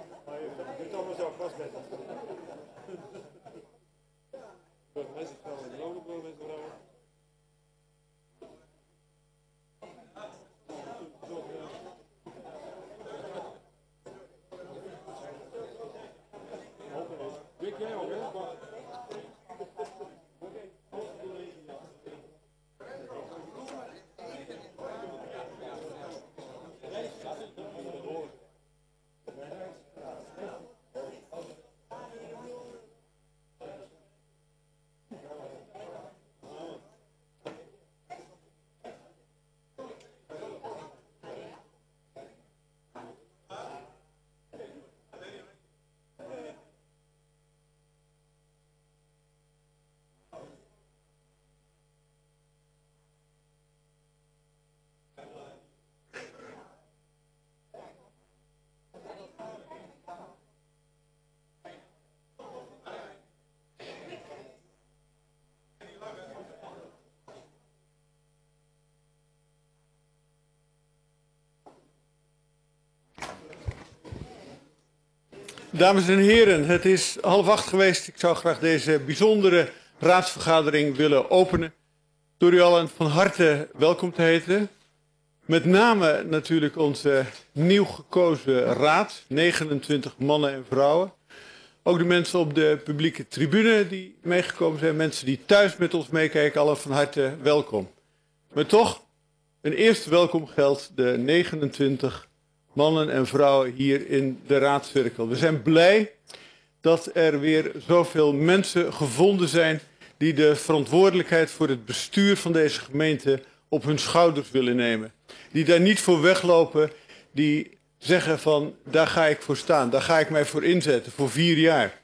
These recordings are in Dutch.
Dit allemaal zo vast met. Mensen vrouwen, jongen, mensen vrouwen. Weet jij al, hè? Dames en heren, het is 7:30 geweest. Ik zou graag deze bijzondere raadsvergadering willen openen. Door u allen van harte welkom te heten. Met name natuurlijk onze nieuw gekozen raad, 29 mannen en vrouwen. Ook de mensen op de publieke tribune die meegekomen zijn, mensen die thuis met ons meekijken, allen van harte welkom. Maar toch, een eerste welkom geldt de 29 mannen en vrouwen hier in de raadscirkel. We zijn blij dat er weer zoveel mensen gevonden zijn die de verantwoordelijkheid voor het bestuur van deze gemeente op hun schouders willen nemen. Die daar niet voor weglopen, die zeggen van daar ga ik voor staan, daar ga ik mij voor inzetten voor 4 jaar.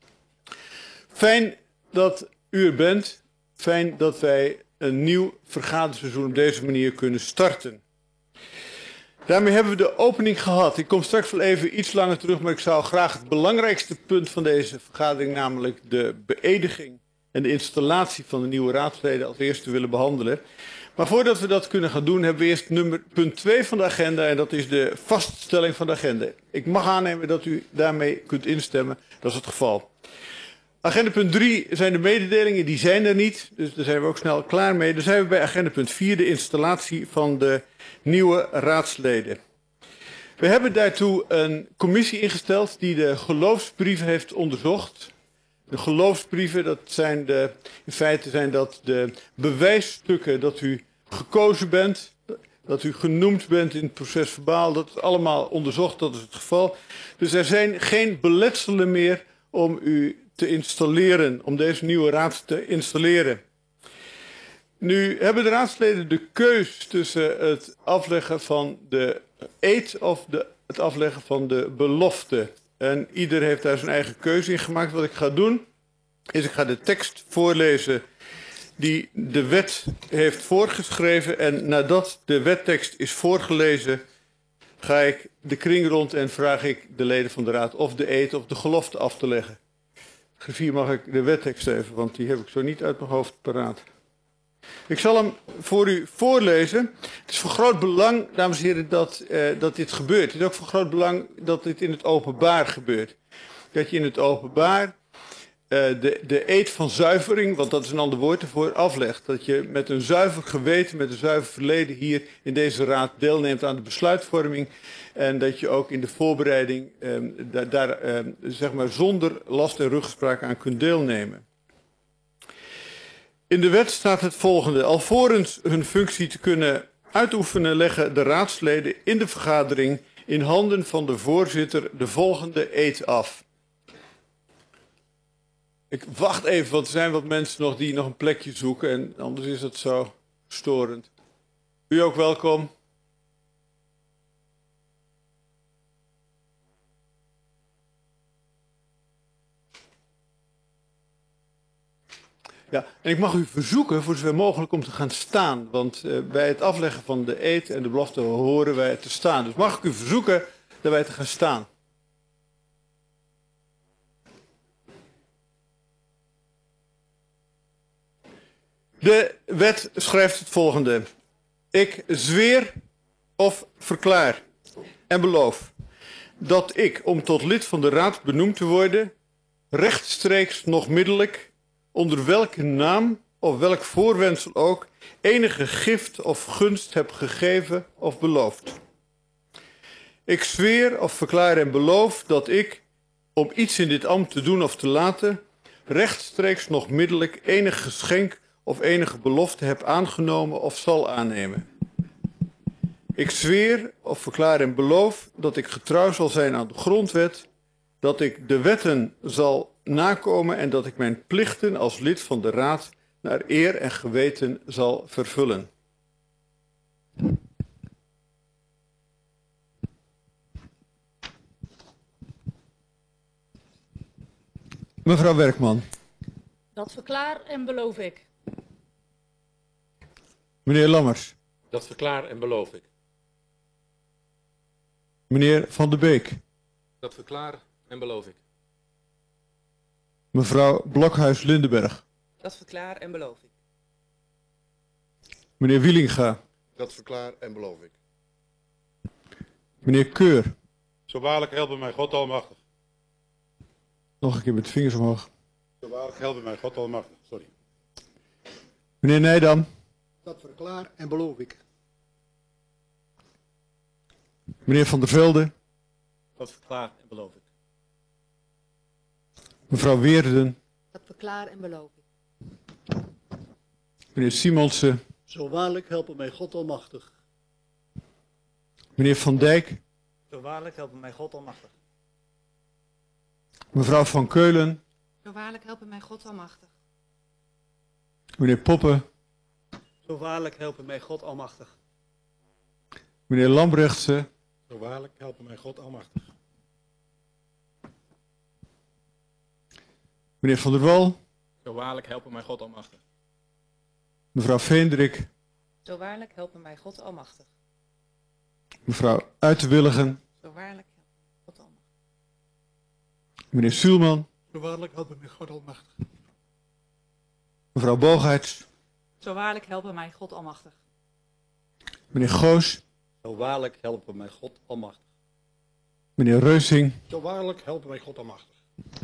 Fijn dat u er bent, fijn dat wij een nieuw vergaderseizoen op deze manier kunnen starten. Daarmee hebben we de opening gehad. Ik kom straks wel even iets langer terug, maar ik zou graag het belangrijkste punt van deze vergadering, namelijk de beëdiging en de installatie van de nieuwe raadsleden, als eerste willen behandelen. Maar voordat we dat kunnen gaan doen, hebben we eerst punt 2 van de agenda en dat is de vaststelling van de agenda. Ik mag aannemen dat u daarmee kunt instemmen, dat is het geval. Agenda punt 3 zijn de mededelingen, die zijn er niet, dus daar zijn we ook snel klaar mee. Dan zijn we bij agenda punt 4, de installatie van de nieuwe raadsleden. We hebben daartoe een commissie ingesteld die de geloofsbrieven heeft onderzocht. De geloofsbrieven, in feite zijn dat de bewijsstukken dat u gekozen bent, dat u genoemd bent in het proces verbaal, dat is allemaal onderzocht, dat is het geval. Dus er zijn geen beletselen meer om u te installeren, om deze nieuwe raad te installeren. Nu hebben de raadsleden de keus tussen het afleggen van de eed of het afleggen van de belofte. En ieder heeft daar zijn eigen keuze in gemaakt. Wat ik ga doen, is ik ga de tekst voorlezen die de wet heeft voorgeschreven. En nadat de wettekst is voorgelezen, ga ik de kring rond en vraag ik de leden van de raad of de eed of de gelofte af te leggen. Griffier, mag ik de wettekst even, want die heb ik zo niet uit mijn hoofd paraat. Ik zal hem voor u voorlezen. Het is van groot belang, dames en heren, dat dit gebeurt. Het is ook van groot belang dat dit in het openbaar gebeurt. Dat je in het openbaar de eed van zuivering, want dat is een ander woord ervoor, aflegt. Dat je met een zuiver geweten, met een zuiver verleden hier in deze raad deelneemt aan de besluitvorming. En dat je ook in de voorbereiding zeg maar zonder last en ruggespraak aan kunt deelnemen. In de wet staat het volgende. Alvorens hun functie te kunnen uitoefenen, leggen de raadsleden in de vergadering in handen van de voorzitter de volgende eed af. Ik wacht even, want er zijn wat mensen nog die nog een plekje zoeken en anders is het zo storend. U ook welkom. Ja, en ik mag u verzoeken, voor zover mogelijk, om te gaan staan. Want bij het afleggen van de eed en de belofte horen wij te staan. Dus mag ik u verzoeken daarbij te gaan staan. De wet schrijft het volgende. Ik zweer of verklaar en beloof dat ik, om tot lid van de Raad benoemd te worden, rechtstreeks nog middelijk, onder welke naam of welk voorwendsel ook, enige gift of gunst heb gegeven of beloofd. Ik zweer of verklaar en beloof dat ik, om iets in dit ambt te doen of te laten, rechtstreeks nog middelijk enig geschenk of enige belofte heb aangenomen of zal aannemen. Ik zweer of verklaar en beloof dat ik getrouw zal zijn aan de grondwet, dat ik de wetten zal nakomen en dat ik mijn plichten als lid van de Raad naar eer en geweten zal vervullen. Mevrouw Werkman. Dat verklaar en beloof ik. Meneer Lammers. Dat verklaar en beloof ik. Meneer Van de Beek. Dat verklaar en beloof ik. Mevrouw Blokhuis-Lindenberg. Dat verklaar en beloof ik. Meneer Wielinga. Dat verklaar en beloof ik. Meneer Keur. Zo waarlijk helpen mij God Almachtig. Nog een keer met de vingers omhoog. Zo waarlijk helpen mij God Almachtig. Sorry. Meneer Nijdam. Dat verklaar en beloof ik. Meneer Van der Velde. Dat verklaar en beloof ik. Mevrouw Weerden. Dat verklaar en beloof ik. Meneer Simonsen. Zo waarlijk helpen mij God Almachtig. Meneer Van Dijk. Zo waarlijk helpen mij God Almachtig. Mevrouw Van Keulen. Zo waarlijk helpen mij God almachtig. Meneer Poppen. Zo waarlijk helpen mij God Almachtig. Meneer Lambrechtse. Zo waarlijk helpen mij God Almachtig. Meneer Van der Wal. Zo waarlijk helpen mij God Almachtig. Mevrouw Veendrik. Zo waarlijk helpen mij God almachtig. Mevrouw Uiterwilligen. Zo waarlijk helpen mij God almachtig. Meneer Suulman. Zo waarlijk helpen mij God Almachtig. Mevrouw Bogaerts. Zo waarlijk helpen mij God almachtig. Meneer Goos. Zo waarlijk helpen mij God Almachtig. Meneer Reusing. Zo waarlijk helpen mij God Almachtig.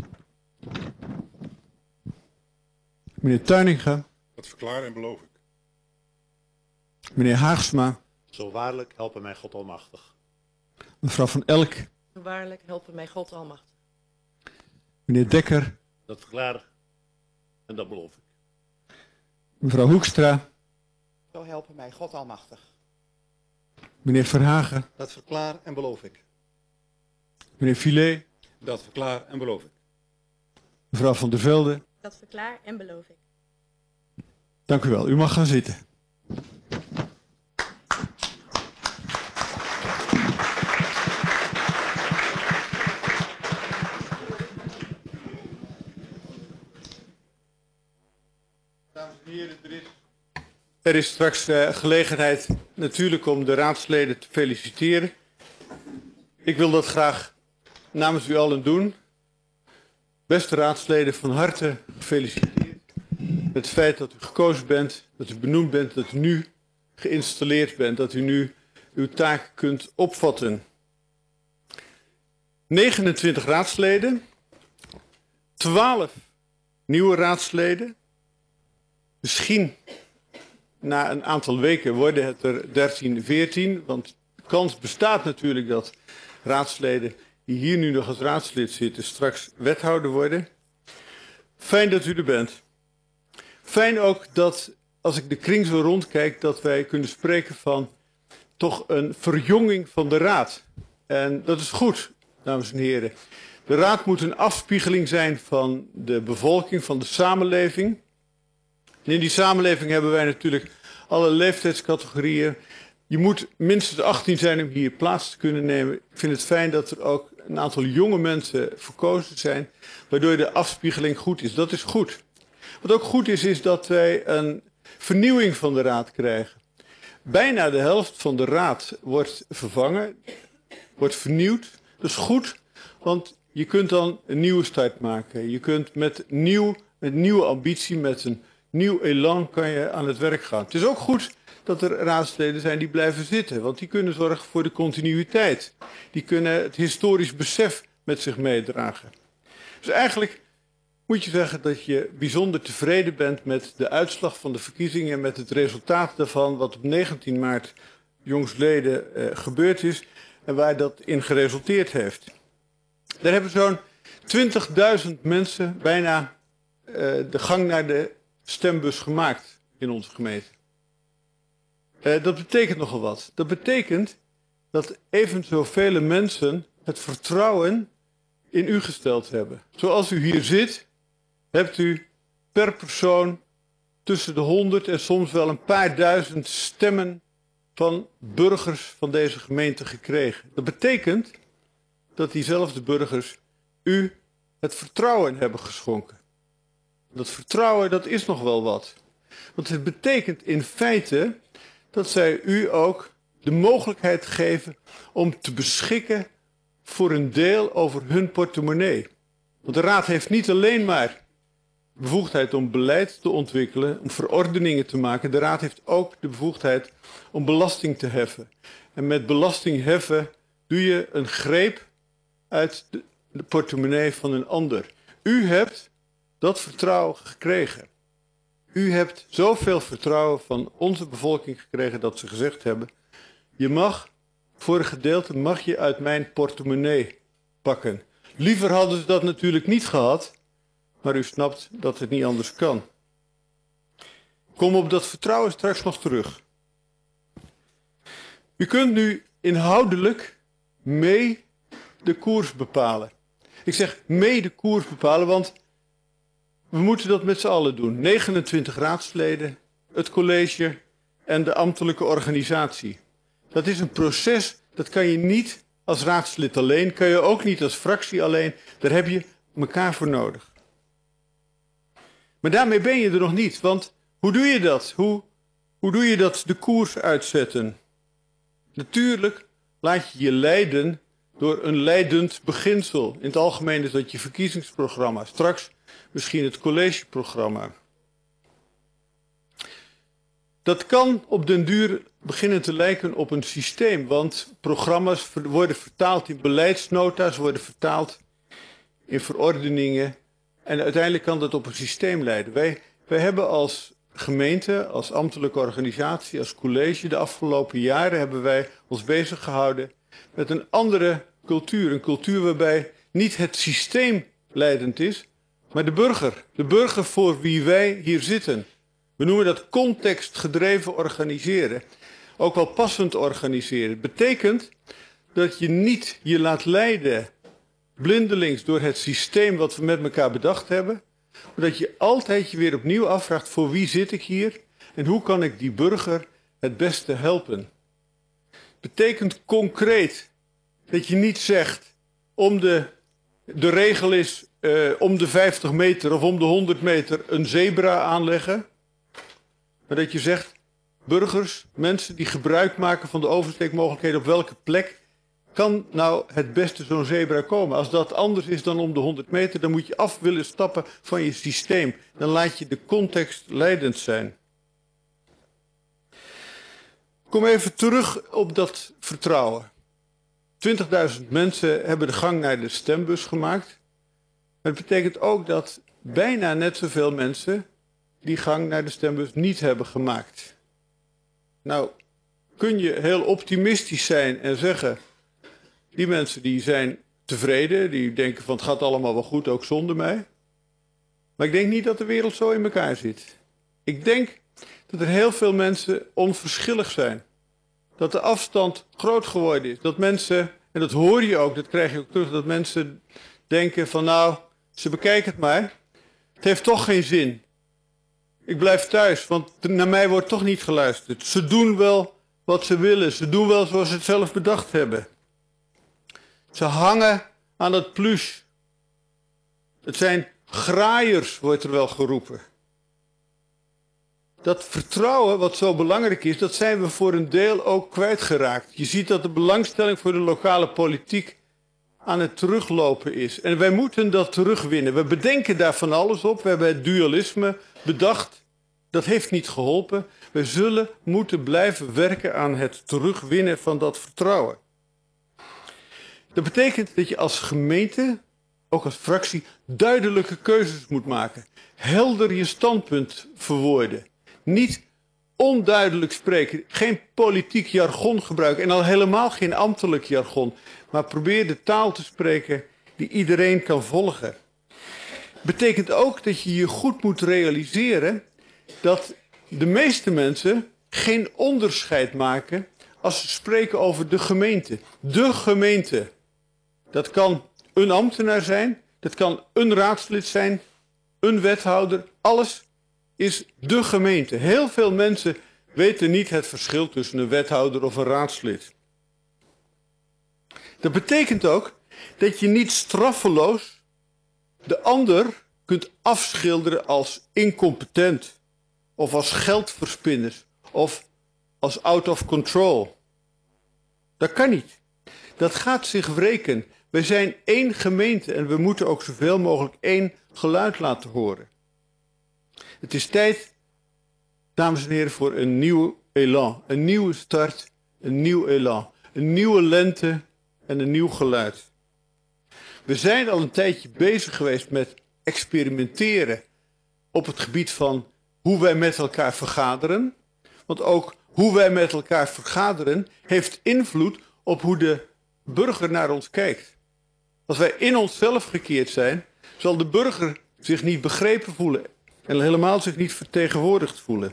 Meneer Tuininga. Dat verklaar en beloof ik. Meneer Haagsma. Zo waarlijk helpen mij God Almachtig. Mevrouw Van Elk. Zo waarlijk helpen mij God almachtig. Meneer Dekker. Dat verklaar en dat beloof ik. Mevrouw Hoekstra. Zo helpen mij God Almachtig. Meneer Verhagen. Dat verklaar en beloof ik. Meneer Filet. Dat verklaar en beloof ik. Mevrouw Van der Velde. Dat verklaar en beloof ik. Dank u wel. U mag gaan zitten. Dames en heren, er is straks gelegenheid natuurlijk om de raadsleden te feliciteren. Ik wil dat graag namens u allen doen. Beste raadsleden, van harte gefeliciteerd met het feit dat u gekozen bent, dat u benoemd bent, dat u nu geïnstalleerd bent, dat u nu uw taak kunt opvatten. 29 raadsleden, 12 nieuwe raadsleden. Misschien na een aantal weken worden het er 13, 14, want de kans bestaat natuurlijk dat raadsleden die hier nu nog als raadslid zitten straks wethouder worden. Fijn dat u er bent. Fijn ook dat, als ik de kring zo rondkijk, dat wij kunnen spreken van toch een verjonging van de raad. En dat is goed, dames en heren. De raad moet een afspiegeling zijn van de bevolking, van de samenleving. En in die samenleving hebben wij natuurlijk alle leeftijdscategorieën. Je moet minstens 18 zijn om hier plaats te kunnen nemen. Ik vind het fijn dat er ook een aantal jonge mensen verkozen zijn, waardoor de afspiegeling goed is. Dat is goed. Wat ook goed is, is dat wij een vernieuwing van de raad krijgen. Bijna de helft van de raad wordt vervangen, wordt vernieuwd. Dat is goed, want je kunt dan een nieuwe start maken. Je kunt met nieuwe ambitie, met een nieuw elan kan je aan het werk gaan. Het is ook goed dat er raadsleden zijn die blijven zitten. Want die kunnen zorgen voor de continuïteit. Die kunnen het historisch besef met zich meedragen. Dus eigenlijk moet je zeggen dat je bijzonder tevreden bent met de uitslag van de verkiezingen en met het resultaat daarvan, wat op 19 maart jongstleden gebeurd is en waar dat in geresulteerd heeft. Daar hebben zo'n 20.000 mensen bijna de gang naar de stembus gemaakt in onze gemeente. Dat betekent nogal wat. Dat betekent dat even zoveel mensen het vertrouwen in u gesteld hebben. Zoals u hier zit, hebt u per persoon tussen de 100 en soms wel een paar duizend stemmen van burgers van deze gemeente gekregen. Dat betekent dat diezelfde burgers u het vertrouwen hebben geschonken. Dat vertrouwen, dat is nog wel wat. Want het betekent in feite dat zij u ook de mogelijkheid geven om te beschikken voor een deel over hun portemonnee. Want de Raad heeft niet alleen maar bevoegdheid om beleid te ontwikkelen, om verordeningen te maken. De Raad heeft ook de bevoegdheid om belasting te heffen. En met belasting heffen doe je een greep uit de portemonnee van een ander. U hebt dat vertrouwen gekregen. U hebt zoveel vertrouwen van onze bevolking gekregen dat ze gezegd hebben: je mag, voor een gedeelte mag je uit mijn portemonnee pakken. Liever hadden ze dat natuurlijk niet gehad, maar u snapt dat het niet anders kan. Ik kom op dat vertrouwen straks nog terug. U kunt nu inhoudelijk mee de koers bepalen. Ik zeg mee de koers bepalen, want we moeten dat met z'n allen doen. 29 raadsleden, het college en de ambtelijke organisatie. Dat is een proces, dat kan je niet als raadslid alleen, kan je ook niet als fractie alleen. Daar heb je elkaar voor nodig. Maar daarmee ben je er nog niet, want hoe doe je dat? Hoe doe je dat de koers uitzetten? Natuurlijk laat je je leiden door een leidend beginsel. In het algemeen is dat je verkiezingsprogramma. Straks misschien het collegeprogramma. Dat kan op den duur beginnen te lijken op een systeem, want programma's worden vertaald in beleidsnota's, worden vertaald in verordeningen en uiteindelijk kan dat op een systeem leiden. Wij hebben als gemeente, als ambtelijke organisatie, als college de afgelopen jaren hebben wij ons bezig gehouden met een andere cultuur. Een cultuur waarbij niet het systeem leidend is, maar de burger. De burger voor wie wij hier zitten. We noemen dat contextgedreven organiseren. Ook wel passend organiseren. Het betekent dat je niet je laat leiden blindelings door het systeem wat we met elkaar bedacht hebben. Maar dat je altijd je weer opnieuw afvraagt: voor wie zit ik hier? En hoe kan ik die burger het beste helpen? Het betekent concreet dat je niet zegt: de regel is om de 50 meter of om de 100 meter een zebra aanleggen. Maar dat je zegt: burgers, mensen die gebruik maken van de oversteekmogelijkheden, op welke plek kan nou het beste zo'n zebra komen? Als dat anders is dan om de 100 meter, dan moet je af willen stappen van je systeem. Dan laat je de context leidend zijn. Kom even terug op dat vertrouwen. 20.000 mensen hebben de gang naar de stembus gemaakt. Maar het betekent ook dat bijna net zoveel mensen die gang naar de stembus niet hebben gemaakt. Nou, kun je heel optimistisch zijn en zeggen: die mensen die zijn tevreden, die denken van het gaat allemaal wel goed, ook zonder mij. Maar ik denk niet dat de wereld zo in elkaar zit. Ik denk dat er heel veel mensen onverschillig zijn. Dat de afstand groot geworden is. Dat mensen, en dat hoor je ook, dat krijg je ook terug, dat mensen denken van nou, ze bekijken het maar. Het heeft toch geen zin. Ik blijf thuis, want naar mij wordt toch niet geluisterd. Ze doen wel wat ze willen. Ze doen wel zoals ze het zelf bedacht hebben. Ze hangen aan het pluche. Het zijn graaiers, wordt er wel geroepen. Dat vertrouwen wat zo belangrijk is, dat zijn we voor een deel ook kwijtgeraakt. Je ziet dat de belangstelling voor de lokale politiek aan het teruglopen is. En wij moeten dat terugwinnen. We bedenken daar van alles op. We hebben het dualisme bedacht. Dat heeft niet geholpen. We zullen moeten blijven werken aan het terugwinnen van dat vertrouwen. Dat betekent dat je als gemeente, ook als fractie, duidelijke keuzes moet maken. Helder je standpunt verwoorden. Niet onduidelijk spreken, geen politiek jargon gebruiken en al helemaal geen ambtelijk jargon. Maar probeer de taal te spreken die iedereen kan volgen. Betekent ook dat je je goed moet realiseren dat de meeste mensen geen onderscheid maken als ze spreken over de gemeente. De gemeente. Dat kan een ambtenaar zijn, dat kan een raadslid zijn, een wethouder. Alles is de gemeente. Heel veel mensen weten niet het verschil tussen een wethouder of een raadslid. Dat betekent ook dat je niet straffeloos de ander kunt afschilderen als incompetent of als geldverspinner of als out of control. Dat kan niet. Dat gaat zich wreken. We zijn één gemeente en we moeten ook zoveel mogelijk één geluid laten horen. Het is tijd, dames en heren, voor een nieuw elan. Een nieuwe start, een nieuw elan. Een nieuwe lente en een nieuw geluid. We zijn al een tijdje bezig geweest met experimenteren op het gebied van hoe wij met elkaar vergaderen. Want ook hoe wij met elkaar vergaderen heeft invloed op hoe de burger naar ons kijkt. Als wij in onszelf gekeerd zijn, zal de burger zich niet begrepen voelen en helemaal zich niet vertegenwoordigd voelen.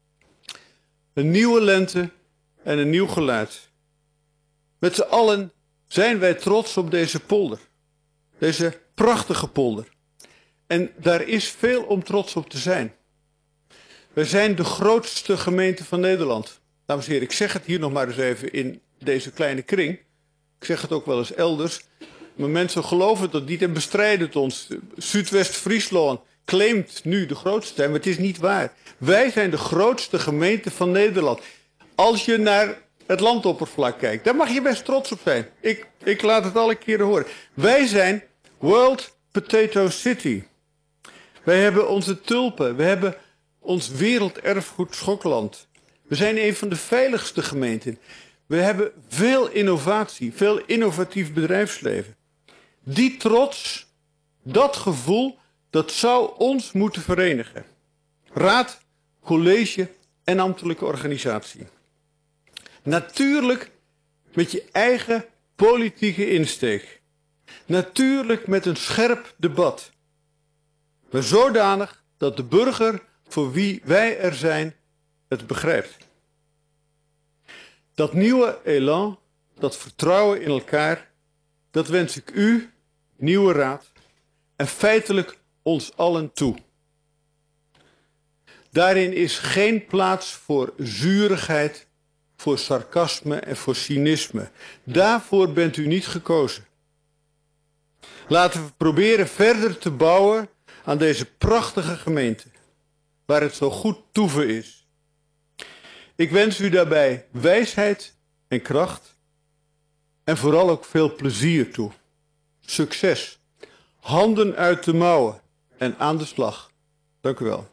Een nieuwe lente en een nieuw geluid. Met z'n allen zijn wij trots op deze polder. Deze prachtige polder. En daar is veel om trots op te zijn. Wij zijn de grootste gemeente van Nederland. Dames en heren, ik zeg het hier nog maar eens even in deze kleine kring. Ik zeg het ook wel eens elders. Maar mensen geloven dat niet en bestrijden het ons. Zuidwest-Friesland claimt nu de grootste te zijn, maar het is niet waar. Wij zijn de grootste gemeente van Nederland. Als je naar het landoppervlak kijkt, daar mag je best trots op zijn. Ik laat het alle keren horen. Wij zijn World Potato City. Wij hebben onze tulpen. We hebben ons werelderfgoed Schokland. We zijn een van de veiligste gemeenten. We hebben veel innovatie, veel innovatief bedrijfsleven. Die trots, dat gevoel, dat zou ons moeten verenigen. Raad, college en ambtelijke organisatie. Natuurlijk met je eigen politieke insteek. Natuurlijk met een scherp debat. Maar zodanig dat de burger voor wie wij er zijn het begrijpt. Dat nieuwe elan, dat vertrouwen in elkaar, dat wens ik u, nieuwe raad, en feitelijk ons allen toe. Daarin is geen plaats voor zurigheid, voor sarcasme en voor cynisme. Daarvoor bent u niet gekozen. Laten we proberen verder te bouwen aan deze prachtige gemeente, waar het zo goed toeven is. Ik wens u daarbij wijsheid en kracht en vooral ook veel plezier toe. Succes. Handen uit de mouwen en aan de slag. Dank u wel.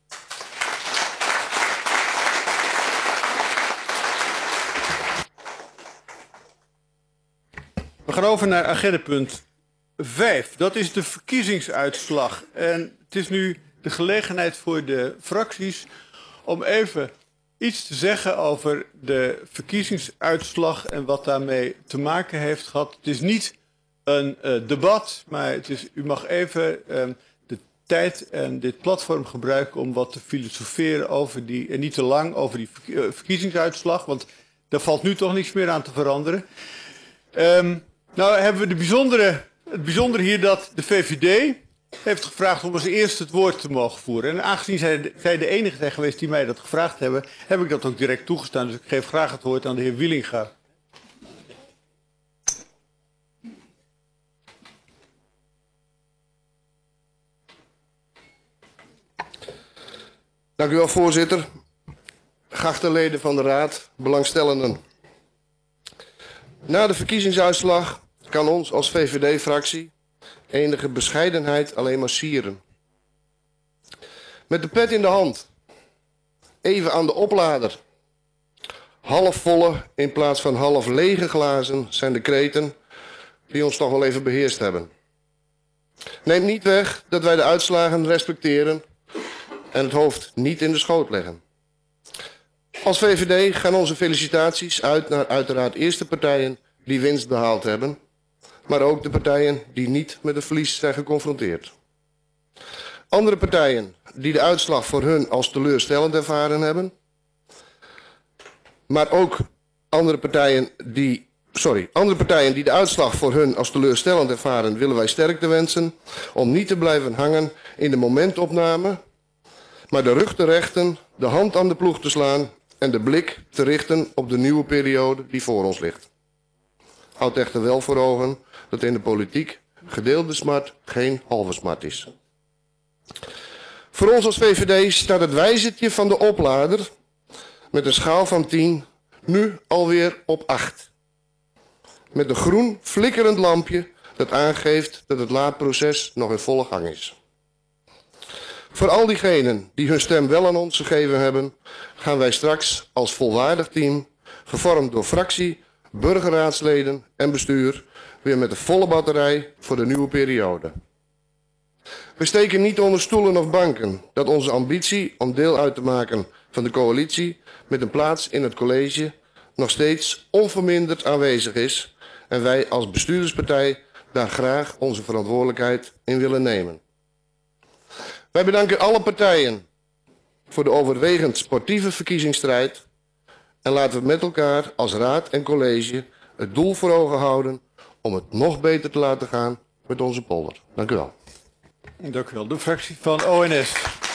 We gaan over naar agendapunt 5. Dat is de verkiezingsuitslag. En het is nu de gelegenheid voor de fracties om even iets te zeggen over de verkiezingsuitslag en wat daarmee te maken heeft gehad. Het is niet een debat, maar u mag even de tijd en dit platform gebruiken om wat te filosoferen over die, en niet te lang over die verkiezingsuitslag, want daar valt nu toch niks meer aan te veranderen. Nou hebben we het bijzondere hier dat de VVD heeft gevraagd om als eerste het woord te mogen voeren. En aangezien zij de enige zijn geweest die mij dat gevraagd hebben, heb ik dat ook direct toegestaan. Dus ik geef graag het woord aan de heer Wielinga. Dank u wel, voorzitter. Geachte leden van de Raad, belangstellenden. Na de verkiezingsuitslag kan ons als VVD-fractie enige bescheidenheid alleen maar sieren. Met de pet in de hand Even aan de oplader. Halfvolle in plaats van half lege glazen zijn de kreten die ons toch wel even beheerst hebben. Neemt niet weg dat wij de uitslagen respecteren en het hoofd niet in de schoot leggen. Als VVD gaan onze felicitaties uit naar uiteraard eerst de partijen die winst behaald hebben, maar ook de partijen die niet met het verlies zijn geconfronteerd. Andere partijen die de uitslag voor hun als teleurstellend ervaren hebben, maar ook andere partijen die de uitslag voor hun als teleurstellend ervaren, willen wij sterkte wensen om niet te blijven hangen in de momentopname, maar de rug te rechten, de hand aan de ploeg te slaan en de blik te richten op de nieuwe periode die voor ons ligt. Houd echter wel voor ogen dat in de politiek gedeelde smart geen halve smart is. Voor ons als VVD staat het wijzertje van de oplader met een schaal van 10 nu alweer op 8. Met een groen flikkerend lampje dat aangeeft dat het laadproces nog in volle gang is. Voor al diegenen die hun stem wel aan ons gegeven hebben, gaan wij straks als volwaardig team, gevormd door fractie, burgerraadsleden en bestuur, weer met de volle batterij voor de nieuwe periode. We steken niet onder stoelen of banken dat onze ambitie om deel uit te maken van de coalitie met een plaats in het college nog steeds onverminderd aanwezig is en wij als bestuurderspartij daar graag onze verantwoordelijkheid in willen nemen. Wij bedanken alle partijen voor de overwegend sportieve verkiezingsstrijd en laten we met elkaar als raad en college het doel voor ogen houden om het nog beter te laten gaan met onze polder. Dank u wel. Dank u wel. De fractie van ONS.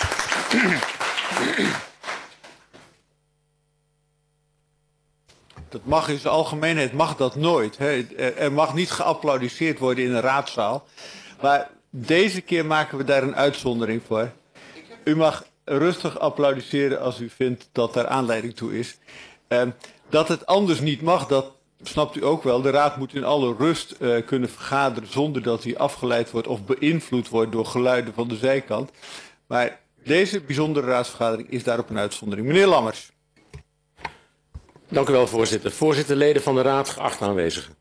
Dat mag in zijn algemeenheid, mag dat nooit. Hè. Er mag niet geapplaudiseerd worden in een raadzaal. Maar deze keer maken we daar een uitzondering voor. U mag rustig applaudisseren als u vindt dat daar aanleiding toe is. Dat het anders niet mag, dat snapt u ook wel. De raad moet in alle rust kunnen vergaderen zonder dat hij afgeleid wordt of beïnvloed wordt door geluiden van de zijkant. Maar deze bijzondere raadsvergadering is daarop een uitzondering. Meneer Lammers. Dank u wel, voorzitter. Voorzitter, leden van de raad, geachte aanwezigen.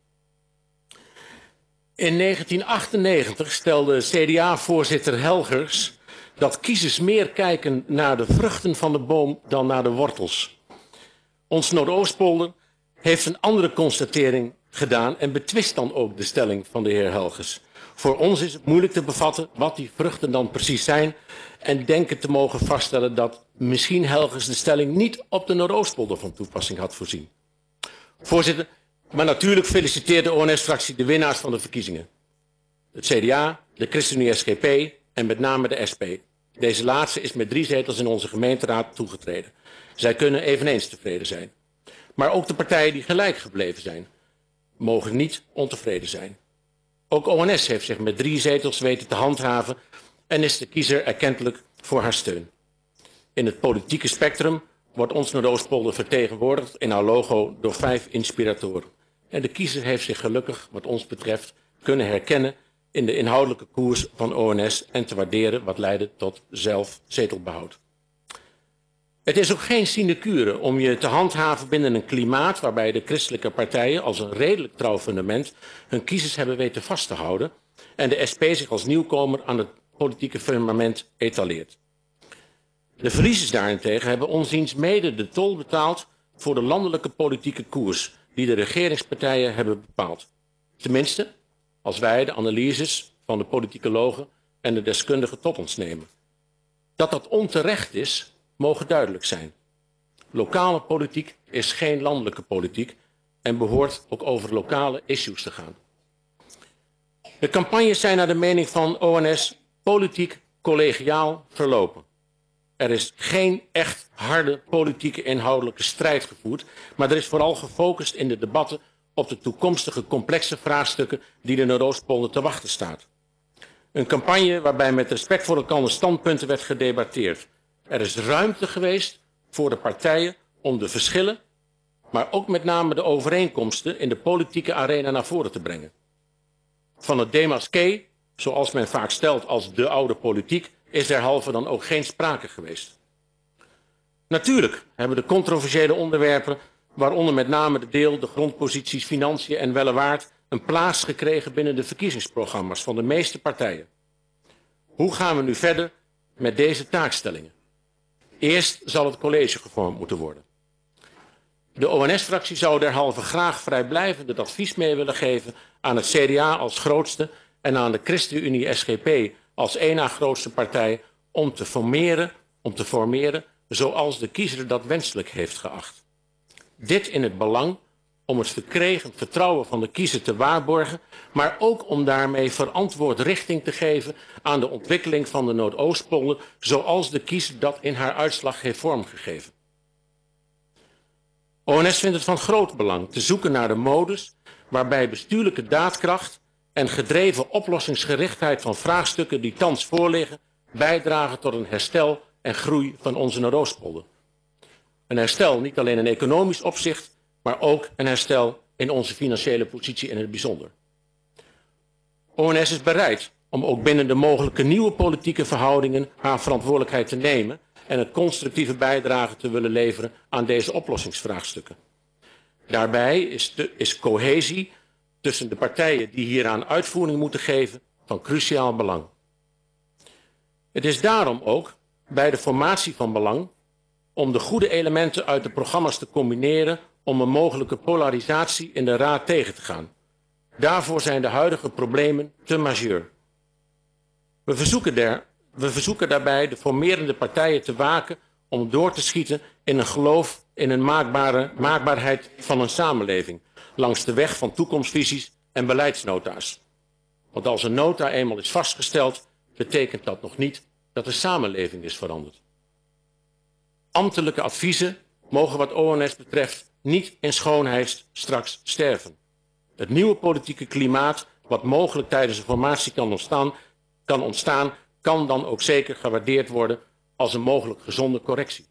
In 1998 stelde CDA-voorzitter Helgers dat kiezers meer kijken naar de vruchten van de boom dan naar de wortels. Ons Noordoostpolder heeft een andere constatering gedaan en betwist dan ook de stelling van de heer Helgers. Voor ons is het moeilijk te bevatten wat die vruchten dan precies zijn en denken te mogen vaststellen dat misschien Helgers de stelling niet op de Noordoostpolder van toepassing had voorzien. Voorzitter, maar natuurlijk feliciteert de ONS-fractie de winnaars van de verkiezingen. Het CDA, de ChristenUnie-SGP en met name de SP. Deze laatste is met 3 zetels in onze gemeenteraad toegetreden. Zij kunnen eveneens tevreden zijn. Maar ook de partijen die gelijk gebleven zijn, mogen niet ontevreden zijn. Ook ONS heeft zich met 3 zetels weten te handhaven en is de kiezer erkentelijk voor haar steun. In het politieke spectrum wordt ons Noordoostpolder vertegenwoordigd in haar logo door 5 inspiratoren. En de kiezer heeft zich gelukkig, wat ons betreft, kunnen herkennen in de inhoudelijke koers van ONS en te waarderen wat leidde tot zetelbehoud. Het is ook geen sinecure om je te handhaven binnen een klimaat waarbij de christelijke partijen als een redelijk trouw fundament hun kiezers hebben weten vast te houden en de SP zich als nieuwkomer aan het politieke firmament etaleert. De verliezers daarentegen hebben onziens mede de tol betaald voor de landelijke politieke koers die de regeringspartijen hebben bepaald. Tenminste, als wij de analyses van de politicologen en de deskundigen tot ons nemen. Dat dat onterecht is, mogen duidelijk zijn. Lokale politiek is geen landelijke politiek en behoort ook over lokale issues te gaan. De campagnes zijn naar de mening van ONS politiek collegiaal verlopen. Er is geen echt harde politieke inhoudelijke strijd gevoerd, maar er is vooral gefocust in de debatten op de toekomstige complexe vraagstukken die de Noordoostpolder te wachten staat. Een campagne waarbij met respect voor elkaar standpunten werd gedebatteerd. Er is ruimte geweest voor de partijen om de verschillen, maar ook met name de overeenkomsten in de politieke arena naar voren te brengen. Van het démasqué, zoals men vaak stelt als de oude politiek, is derhalve dan ook geen sprake geweest. Natuurlijk hebben de controversiële onderwerpen, waaronder met name de deel, de grondposities, financiën en wellewaard, een plaats gekregen binnen de verkiezingsprogramma's van de meeste partijen. Hoe gaan we nu verder met deze taakstellingen? Eerst zal het college gevormd moeten worden. De ONS-fractie zou derhalve graag vrijblijvend advies mee willen geven aan het CDA als grootste en aan de ChristenUnie-SGP als één na grootste partij om te formeren zoals de kiezer dat wenselijk heeft geacht. Dit in het belang om het verkregen vertrouwen van de kiezer te waarborgen, maar ook om daarmee verantwoord richting te geven aan de ontwikkeling van de Noordoostpolder zoals de kiezer dat in haar uitslag heeft vormgegeven. ONS vindt het van groot belang te zoeken naar de modus waarbij bestuurlijke daadkracht en gedreven oplossingsgerichtheid van vraagstukken die thans voorliggen bijdragen tot een herstel en groei van onze Noordoostpolder. Een herstel niet alleen in economisch opzicht, maar ook een herstel in onze financiële positie in het bijzonder. ONS is bereid om ook binnen de mogelijke nieuwe politieke verhoudingen haar verantwoordelijkheid te nemen en een constructieve bijdrage te willen leveren aan deze oplossingsvraagstukken. Daarbij is cohesie tussen de partijen die hieraan uitvoering moeten geven van cruciaal belang. Het is daarom ook bij de formatie van belang om de goede elementen uit de programma's te combineren om een mogelijke polarisatie in de Raad tegen te gaan. Daarvoor zijn de huidige problemen te majeur. We verzoeken daarbij de formerende partijen te waken om door te schieten in een geloof in een maakbaarheid van een samenleving langs de weg van toekomstvisies en beleidsnota's. Want als een nota eenmaal is vastgesteld, betekent dat nog niet dat de samenleving is veranderd. Ambtelijke adviezen mogen wat ONS betreft niet in schoonheid straks sterven. Het nieuwe politieke klimaat wat mogelijk tijdens de formatie kan ontstaan, kan dan ook zeker gewaardeerd worden als een mogelijk gezonde correctie.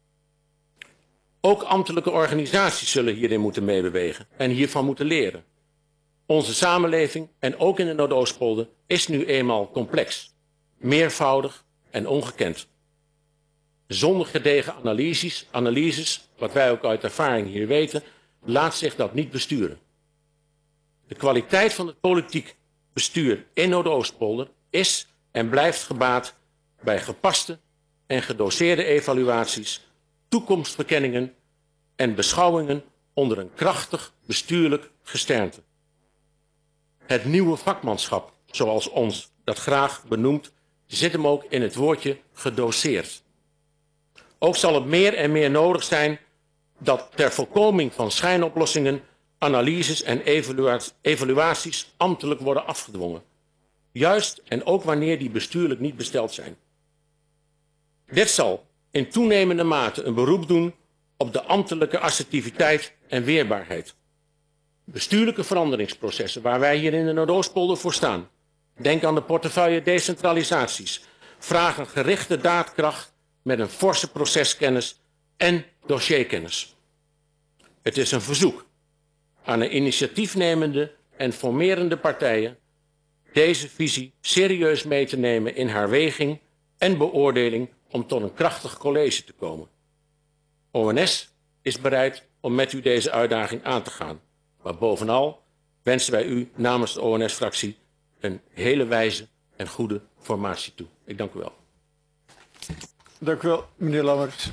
Ook ambtelijke organisaties zullen hierin moeten meebewegen en hiervan moeten leren. Onze samenleving, en ook in de Noordoostpolder, is nu eenmaal complex, meervoudig en ongekend. Zonder gedegen analyses, wat wij ook uit ervaring hier weten, laat zich dat niet besturen. De kwaliteit van het politiek bestuur in Noordoostpolder is en blijft gebaat bij gepaste en gedoseerde evaluaties, toekomstverkenningen en beschouwingen onder een krachtig bestuurlijk gesternte. Het nieuwe vakmanschap, zoals ons dat graag benoemt, zit hem ook in het woordje gedoseerd. Ook zal het meer en meer nodig zijn dat ter voorkoming van schijnoplossingen, analyses en evaluaties ambtelijk worden afgedwongen. Juist en ook wanneer die bestuurlijk niet besteld zijn. Dit zal in toenemende mate een beroep doen op de ambtelijke assertiviteit en weerbaarheid. Bestuurlijke veranderingsprocessen waar wij hier in de Noordoostpolder voor staan. Denk aan de portefeuille decentralisaties. Vragen gerichte daadkracht met een forse proceskennis en dossierkennis. Het is een verzoek aan de initiatiefnemende en formerende partijen deze visie serieus mee te nemen in haar weging en beoordeling om tot een krachtig college te komen. ONS is bereid om met u deze uitdaging aan te gaan. Maar bovenal wensen wij u namens de ONS-fractie een hele wijze en goede formatie toe. Ik dank u wel. Dank u wel, meneer Lammerts.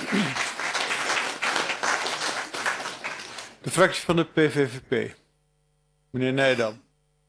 De fractie van de PVVP. Meneer Nijdam.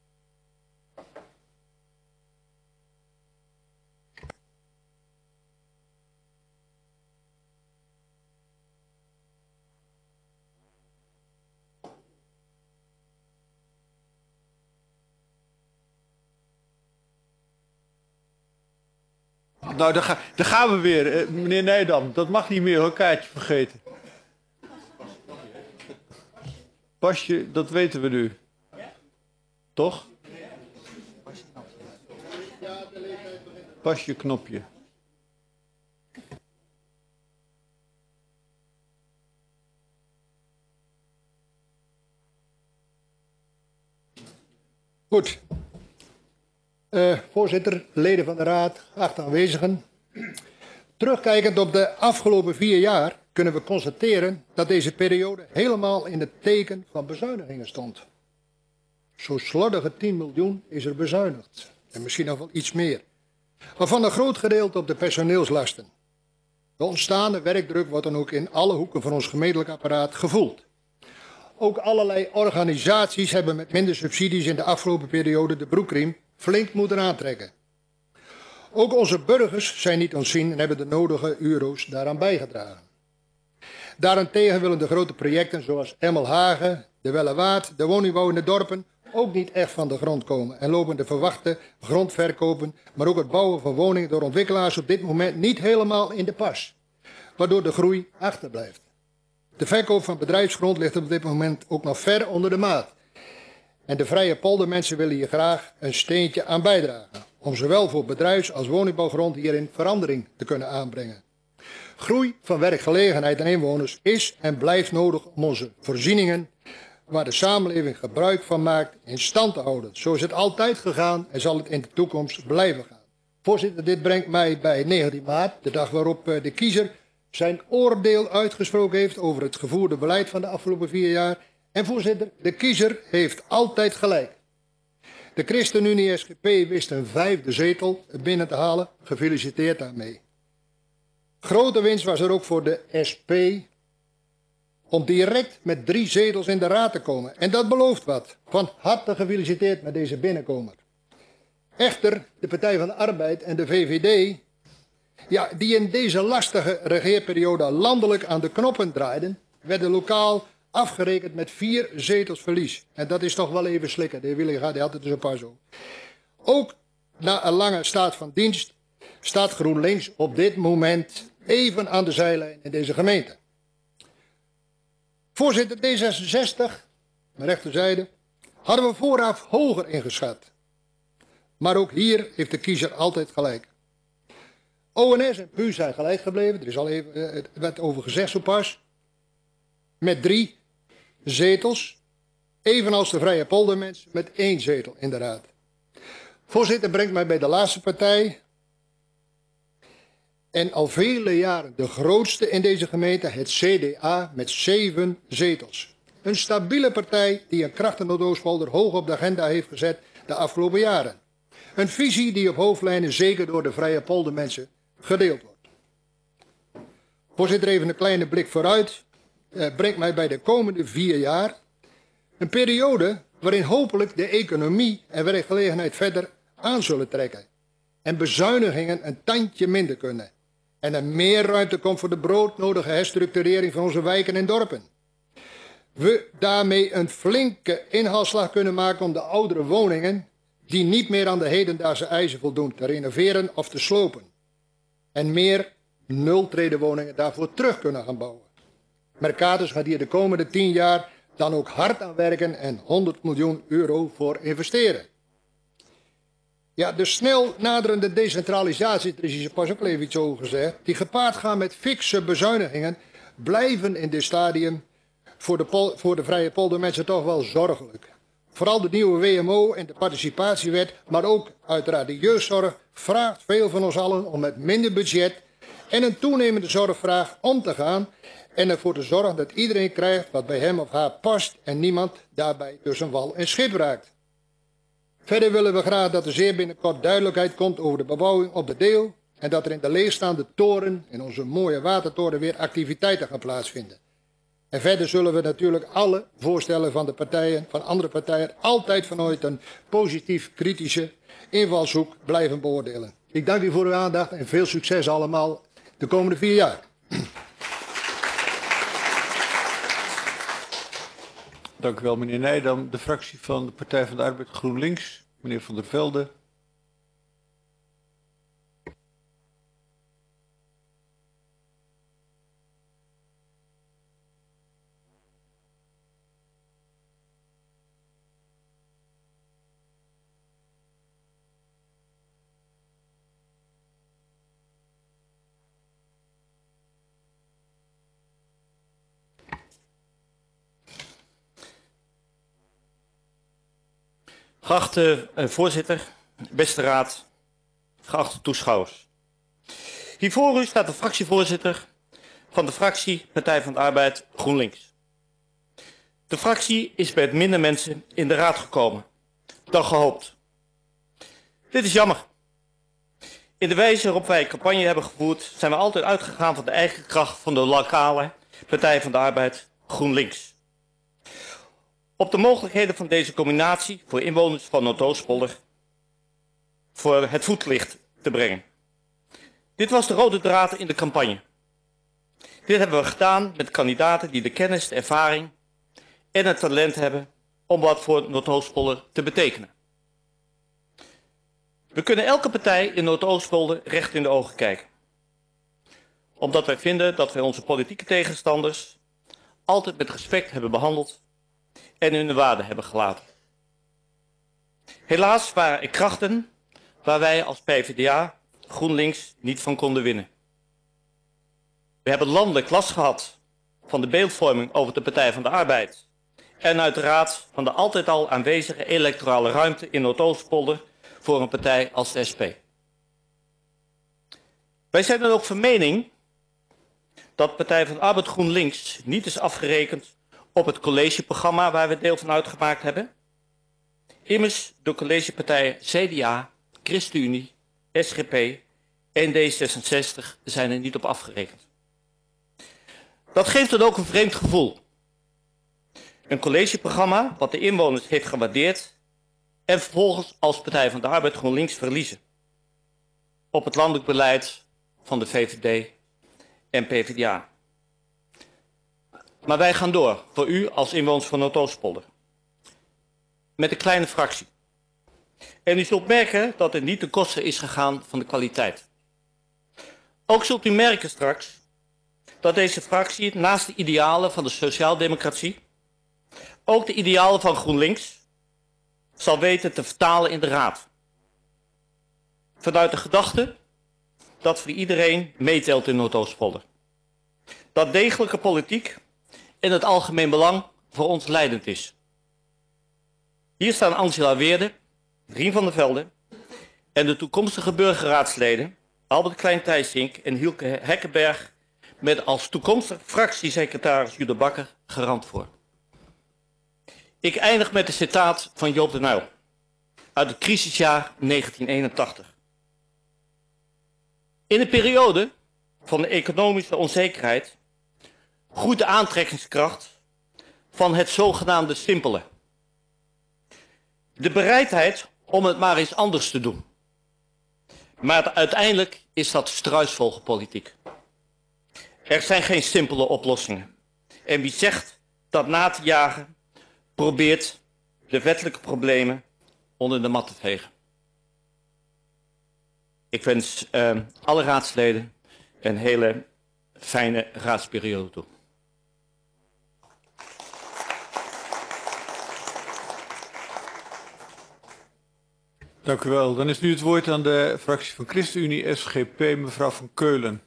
Nou, daar gaan we weer. Meneer Nijdam, dat mag niet meer hoor, kaartje vergeten. Pasje, dat weten we nu. Toch? Pasje knopje. Goed. Voorzitter, leden van de Raad, geachte aanwezigen. Terugkijkend op de afgelopen 4 jaar kunnen we constateren dat deze periode helemaal in het teken van bezuinigingen stond. Zo'n slordige 10 miljoen is er bezuinigd. En misschien nog wel iets meer. Waarvan een groot gedeelte op de personeelslasten. De ontstaande werkdruk wordt dan ook in alle hoeken van ons gemeentelijk apparaat gevoeld. Ook allerlei organisaties hebben met minder subsidies in de afgelopen periode de broekriem flink moeten aantrekken. Ook onze burgers zijn niet ontzien en hebben de nodige euro's daaraan bijgedragen. Daarentegen willen de grote projecten zoals Emmelhagen, de Wellewaard, de woningbouw in de dorpen ook niet echt van de grond komen en lopen de verwachte grondverkopen, maar ook het bouwen van woningen door ontwikkelaars op dit moment niet helemaal in de pas, waardoor de groei achterblijft. De verkoop van bedrijfsgrond ligt op dit moment ook nog ver onder de maat. En de vrije poldermensen willen hier graag een steentje aan bijdragen, om zowel voor bedrijfs- als woningbouwgrond hierin verandering te kunnen aanbrengen. Groei van werkgelegenheid en inwoners is en blijft nodig om onze voorzieningen, waar de samenleving gebruik van maakt, in stand te houden. Zo is het altijd gegaan en zal het in de toekomst blijven gaan. Voorzitter, dit brengt mij bij 19 maart, de dag waarop de kiezer zijn oordeel uitgesproken heeft over het gevoerde beleid van de afgelopen 4 jaar. En voorzitter, de kiezer heeft altijd gelijk. De ChristenUnie-SGP wist een 5e zetel binnen te halen. Gefeliciteerd daarmee. Grote winst was er ook voor de SP om direct met 3 zetels in de raad te komen. En dat belooft wat. Van harte gefeliciteerd met deze binnenkomer. Echter, de Partij van de Arbeid en de VVD, ja, die in deze lastige regeerperiode landelijk aan de knoppen draaiden, werden lokaal afgerekend met 4 zetels verlies. En dat is toch wel even slikken. De heer Willinga die had het dus een paar zo. Ook na een lange staat van dienst staat GroenLinks op dit moment even aan de zijlijn in deze gemeente. Voorzitter, D66, mijn rechterzijde, hadden we vooraf hoger ingeschat. Maar ook hier heeft de kiezer altijd gelijk. ONS en PU zijn gelijk gebleven, er is al even, het werd over gezegd zo pas. Met 3 zetels, evenals de Vrije Poldermensen met 1 zetel in de raad. Voorzitter, brengt mij bij de laatste partij. En al vele jaren de grootste in deze gemeente, het CDA met 7 zetels. Een stabiele partij die een kracht in Noordoostpolder hoog op de agenda heeft gezet de afgelopen jaren. Een visie die op hoofdlijnen zeker door de Vrije Poldermensen gedeeld wordt. Voorzitter, even een kleine blik vooruit. Brengt mij bij de komende 4 jaar. Een periode waarin hopelijk de economie en werkgelegenheid verder aan zullen trekken. En bezuinigingen een tandje minder kunnen. En er meer ruimte komt voor de broodnodige herstructurering van onze wijken en dorpen. We daarmee een flinke inhaalslag kunnen maken om de oudere woningen, die niet meer aan de hedendaagse eisen voldoen, te renoveren of te slopen. En meer nultredewoningen daarvoor terug kunnen gaan bouwen. Mercatus gaat hier de komende 10 jaar dan ook hard aan werken en 100 miljoen euro voor investeren. Ja, de snel naderende decentralisatie, er is hier pas ook al even iets over gezegd, die gepaard gaan met fikse bezuinigingen, blijven in dit stadium voor de Vrije Poldermensen toch wel zorgelijk. Vooral de nieuwe WMO en de participatiewet, maar ook uiteraard de jeugdzorg, vraagt veel van ons allen om met minder budget en een toenemende zorgvraag om te gaan en ervoor te zorgen dat iedereen krijgt wat bij hem of haar past en niemand daarbij tussen wal en schip raakt. Verder willen we graag dat er zeer binnenkort duidelijkheid komt over de bebouwing op de Deel en dat er in de leegstaande toren, in onze mooie watertoren, weer activiteiten gaan plaatsvinden. En verder zullen we natuurlijk alle voorstellen van de partijen, van andere partijen, altijd vanuit een positief kritische invalshoek blijven beoordelen. Ik dank u voor uw aandacht en veel succes allemaal de komende 4 jaar. Dank u wel, meneer Nijdam. De fractie van de Partij van de Arbeid GroenLinks, meneer Van der Velde. Geachte voorzitter, beste raad, geachte toeschouwers. Hier voor u staat de fractievoorzitter van de fractie Partij van de Arbeid GroenLinks. De fractie is met minder mensen in de raad gekomen dan gehoopt. Dit is jammer. In de wijze waarop wij campagne hebben gevoerd zijn we altijd uitgegaan van de eigen kracht van de lokale Partij van de Arbeid GroenLinks. Op de mogelijkheden van deze combinatie voor inwoners van Noordoostpolder voor het voetlicht te brengen. Dit was de rode draad in de campagne. Dit hebben we gedaan met kandidaten die de kennis, de ervaring en het talent hebben om wat voor Noordoostpolder te betekenen. We kunnen elke partij in Noordoostpolder recht in de ogen kijken. Omdat wij vinden dat wij onze politieke tegenstanders altijd met respect hebben behandeld en hun waarde hebben gelaten. Helaas waren er krachten waar wij als PvdA GroenLinks niet van konden winnen. We hebben landelijk last gehad van de beeldvorming over de Partij van de Arbeid en uiteraard van de altijd al aanwezige electorale ruimte in Noordoostpolder voor een partij als de SP. Wij zijn dan ook van mening dat Partij van de Arbeid GroenLinks niet is afgerekend op het collegeprogramma waar we deel van uitgemaakt hebben. Immers de collegepartijen CDA, ChristenUnie, SGP en D66 zijn er niet op afgerekend. Dat geeft dan ook een vreemd gevoel. Een collegeprogramma wat de inwoners heeft gewaardeerd en vervolgens als Partij van de Arbeid GroenLinks verliezen. Op het landelijk beleid van de VVD en PvdA. Maar wij gaan door voor u als inwoners van Noordoostpolder. Met een kleine fractie. En u zult merken dat het niet ten koste is gegaan van de kwaliteit. Ook zult u merken straks dat deze fractie naast de idealen van de sociaaldemocratie ook de idealen van GroenLinks zal weten te vertalen in de raad. Vanuit de gedachte dat voor iedereen meetelt in Noordoostpolder. Dat degelijke politiek en het algemeen belang voor ons leidend is. Hier staan Angela Weerde, Rien van der Velde en de toekomstige burgerraadsleden Albert Klein-Thijsink en Hielke Hekkenberg met als toekomstig fractiesecretaris Jude Bakker garant voor. Ik eindig met een citaat van Joop den Uyl uit het crisisjaar 1981. In een periode van de economische onzekerheid groeit de aantrekkingskracht van het zogenaamde simpele. De bereidheid om het maar eens anders te doen. Maar uiteindelijk is dat struisvogelpolitiek. Er zijn geen simpele oplossingen. En wie zegt dat na te jagen probeert de wettelijke problemen onder de mat te vegen. Ik wens alle raadsleden een hele fijne raadsperiode toe. Dank u wel. Dan is nu het woord aan de fractie van ChristenUnie SGP, mevrouw Van Keulen.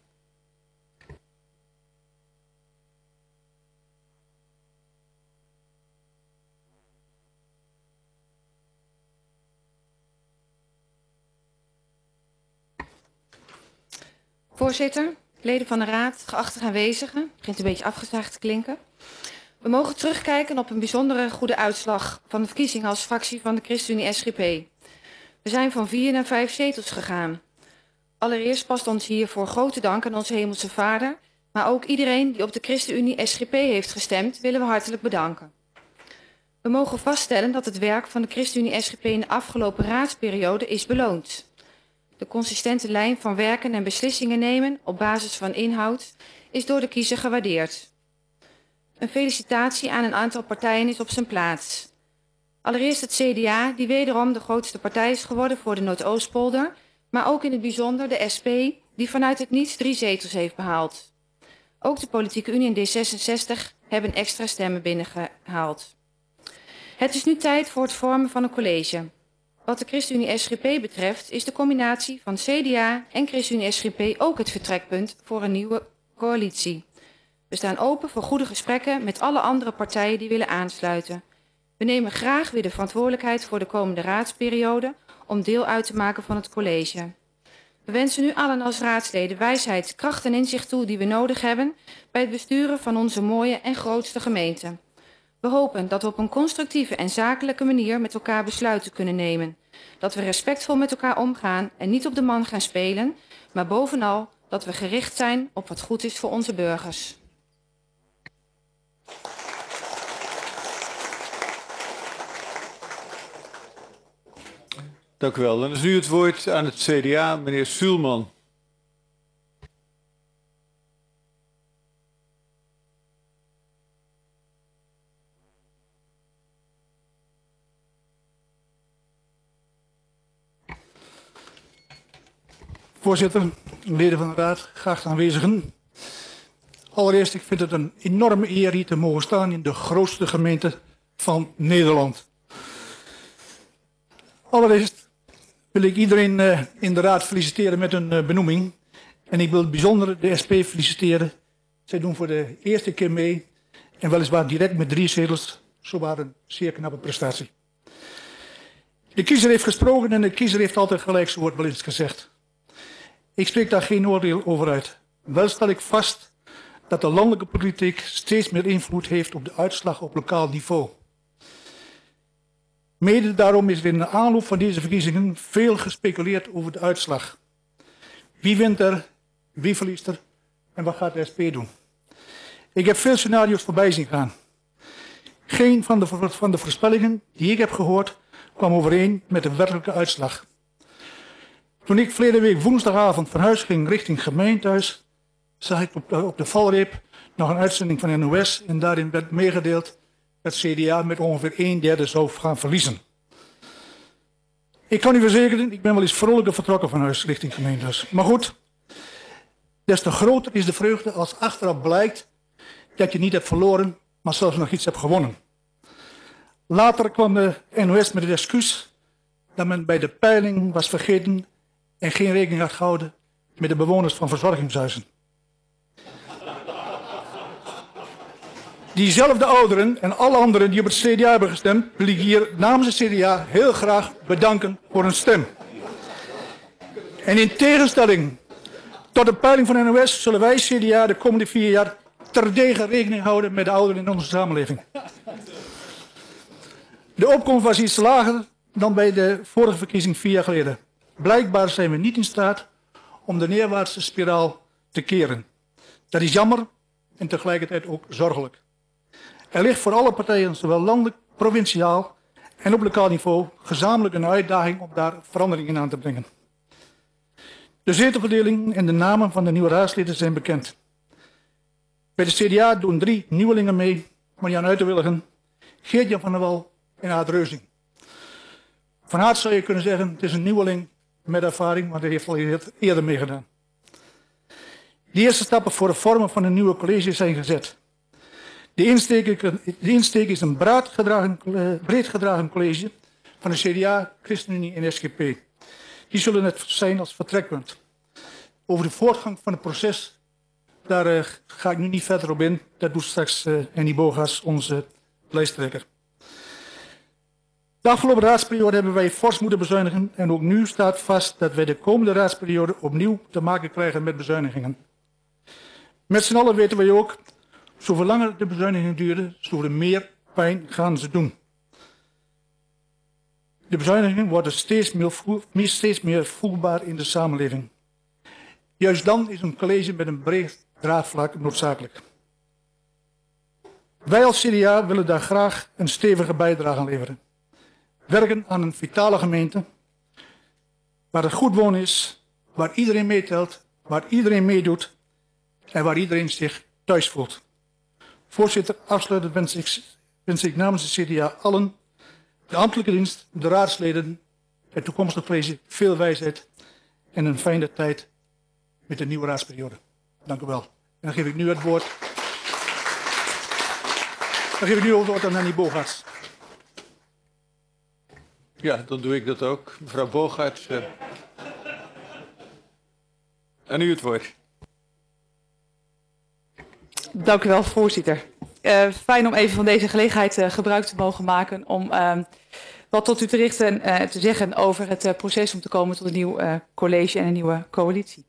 Voorzitter, leden van de Raad, geachte aanwezigen, het begint een beetje afgezaagd te klinken. We mogen terugkijken op een bijzondere goede uitslag van de verkiezingen als fractie van de ChristenUnie SGP. We zijn van 4 naar 5 zetels gegaan. Allereerst past ons hiervoor grote dank aan onze Hemelse Vader, maar ook iedereen die op de ChristenUnie SGP heeft gestemd, willen we hartelijk bedanken. We mogen vaststellen dat het werk van de ChristenUnie SGP in de afgelopen raadsperiode is beloond. De consistente lijn van werken en beslissingen nemen op basis van inhoud is door de kiezer gewaardeerd. Een felicitatie aan een aantal partijen is op zijn plaats. Allereerst het CDA, die wederom de grootste partij is geworden voor de Noordoostpolder, maar ook in het bijzonder de SP, die vanuit het niets 3 zetels heeft behaald. Ook de Politieke Unie en D66 hebben extra stemmen binnengehaald. Het is nu tijd voor het vormen van een college. Wat de ChristenUnie SGP betreft is de combinatie van CDA en ChristenUnie SGP ook het vertrekpunt voor een nieuwe coalitie. We staan open voor goede gesprekken met alle andere partijen die willen aansluiten. We nemen graag weer de verantwoordelijkheid voor de komende raadsperiode om deel uit te maken van het college. We wensen u allen als raadsleden wijsheid, kracht en inzicht toe die we nodig hebben bij het besturen van onze mooie en grootste gemeente. We hopen dat we op een constructieve en zakelijke manier met elkaar besluiten kunnen nemen. Dat we respectvol met elkaar omgaan en niet op de man gaan spelen, maar bovenal dat we gericht zijn op wat goed is voor onze burgers. Dank u wel. Dan is nu het woord aan het CDA, meneer Suulman. Voorzitter, leden van de Raad, geachte aanwezigen. Allereerst, ik vind het een enorme eer hier te mogen staan in de grootste gemeente van Nederland. Allereerst wil ik iedereen in de Raad feliciteren met hun benoeming. En ik wil bijzonder de SP feliciteren. Zij doen voor de eerste keer mee en weliswaar direct met 3 zetels. Zowaar een zeer knappe prestatie. De kiezer heeft gesproken en de kiezer heeft altijd gelijk, zo wordt wel eens gezegd. Ik spreek daar geen oordeel over uit. Wel stel ik vast dat de landelijke politiek steeds meer invloed heeft op de uitslag op lokaal niveau. Mede daarom is er in de aanloop van deze verkiezingen veel gespeculeerd over de uitslag. Wie wint er, wie verliest er en wat gaat de SP doen? Ik heb veel scenario's voorbij zien gaan. Geen van de voorspellingen die ik heb gehoord kwam overeen met de werkelijke uitslag. Toen ik verleden week woensdagavond van huis ging richting gemeentehuis, zag ik op de valreep nog een uitzending van NOS en daarin werd meegedeeld dat CDA met ongeveer 1/3 zou gaan verliezen. Ik kan u verzekeren, ik ben wel eens vrolijker vertrokken van huis richting gemeentehuis. Maar goed, des te groter is de vreugde als achteraf blijkt dat je niet hebt verloren, maar zelfs nog iets hebt gewonnen. Later kwam de NOS met het excuus dat men bij de peiling was vergeten en geen rekening had gehouden met de bewoners van verzorgingshuizen. Diezelfde ouderen en alle anderen die op het CDA hebben gestemd, wil ik hier namens het CDA heel graag bedanken voor hun stem. En in tegenstelling tot de peiling van de NOS zullen wij CDA de komende 4 jaar terdege rekening houden met de ouderen in onze samenleving. De opkomst was iets lager dan bij de vorige verkiezing 4 jaar geleden. Blijkbaar zijn we niet in staat om de neerwaartse spiraal te keren. Dat is jammer en tegelijkertijd ook zorgelijk. Er ligt voor alle partijen, zowel landelijk, provinciaal en op lokaal niveau, gezamenlijk een uitdaging om daar verandering in aan te brengen. De zetelverdeling en de namen van de nieuwe raadsleden zijn bekend. Bij de CDA doen 3 nieuwelingen mee, Marianne Uiterwilligen, Geert-Jan van der Wal en Aad Reusing. Van Aad zou je kunnen zeggen, het is een nieuweling met ervaring, maar hij heeft al eerder meegedaan. De eerste stappen voor het vormen van een nieuwe college zijn gezet. De insteek is een breed gedragen college van de CDA, ChristenUnie en SGP. Die zullen het zijn als vertrekpunt. Over de voortgang van het proces, daar ga ik nu niet verder op in. Dat doet straks Henny Bogaerts, onze lijsttrekker. De afgelopen raadsperiode hebben wij fors moeten bezuinigen en ook nu staat vast dat wij de komende raadsperiode opnieuw te maken krijgen met bezuinigingen. Met z'n allen weten wij ook, zoveel langer de bezuinigingen duren, zoveel meer pijn gaan ze doen. De bezuinigingen worden steeds meer voelbaar in de samenleving. Juist dan is een college met een breed draagvlak noodzakelijk. Wij als CDA willen daar graag een stevige bijdrage aan leveren. Werken aan een vitale gemeente, waar het goed wonen is, waar iedereen meetelt, waar iedereen meedoet en waar iedereen zich thuis voelt. Voorzitter, afsluitend wens ik namens de CDA allen, de ambtelijke dienst, de raadsleden, het toekomstige college veel wijsheid en een fijne tijd met de nieuwe raadsperiode. Dank u wel. En dan geef ik nu het woord. Aan Henny Bogaerts. Ja, dan doe ik dat ook. Mevrouw Bogaerts. En u het woord. Dank u wel, voorzitter. Fijn om even van deze gelegenheid gebruik te mogen maken om wat tot u te richten te zeggen over het proces om te komen tot een nieuw college en een nieuwe coalitie.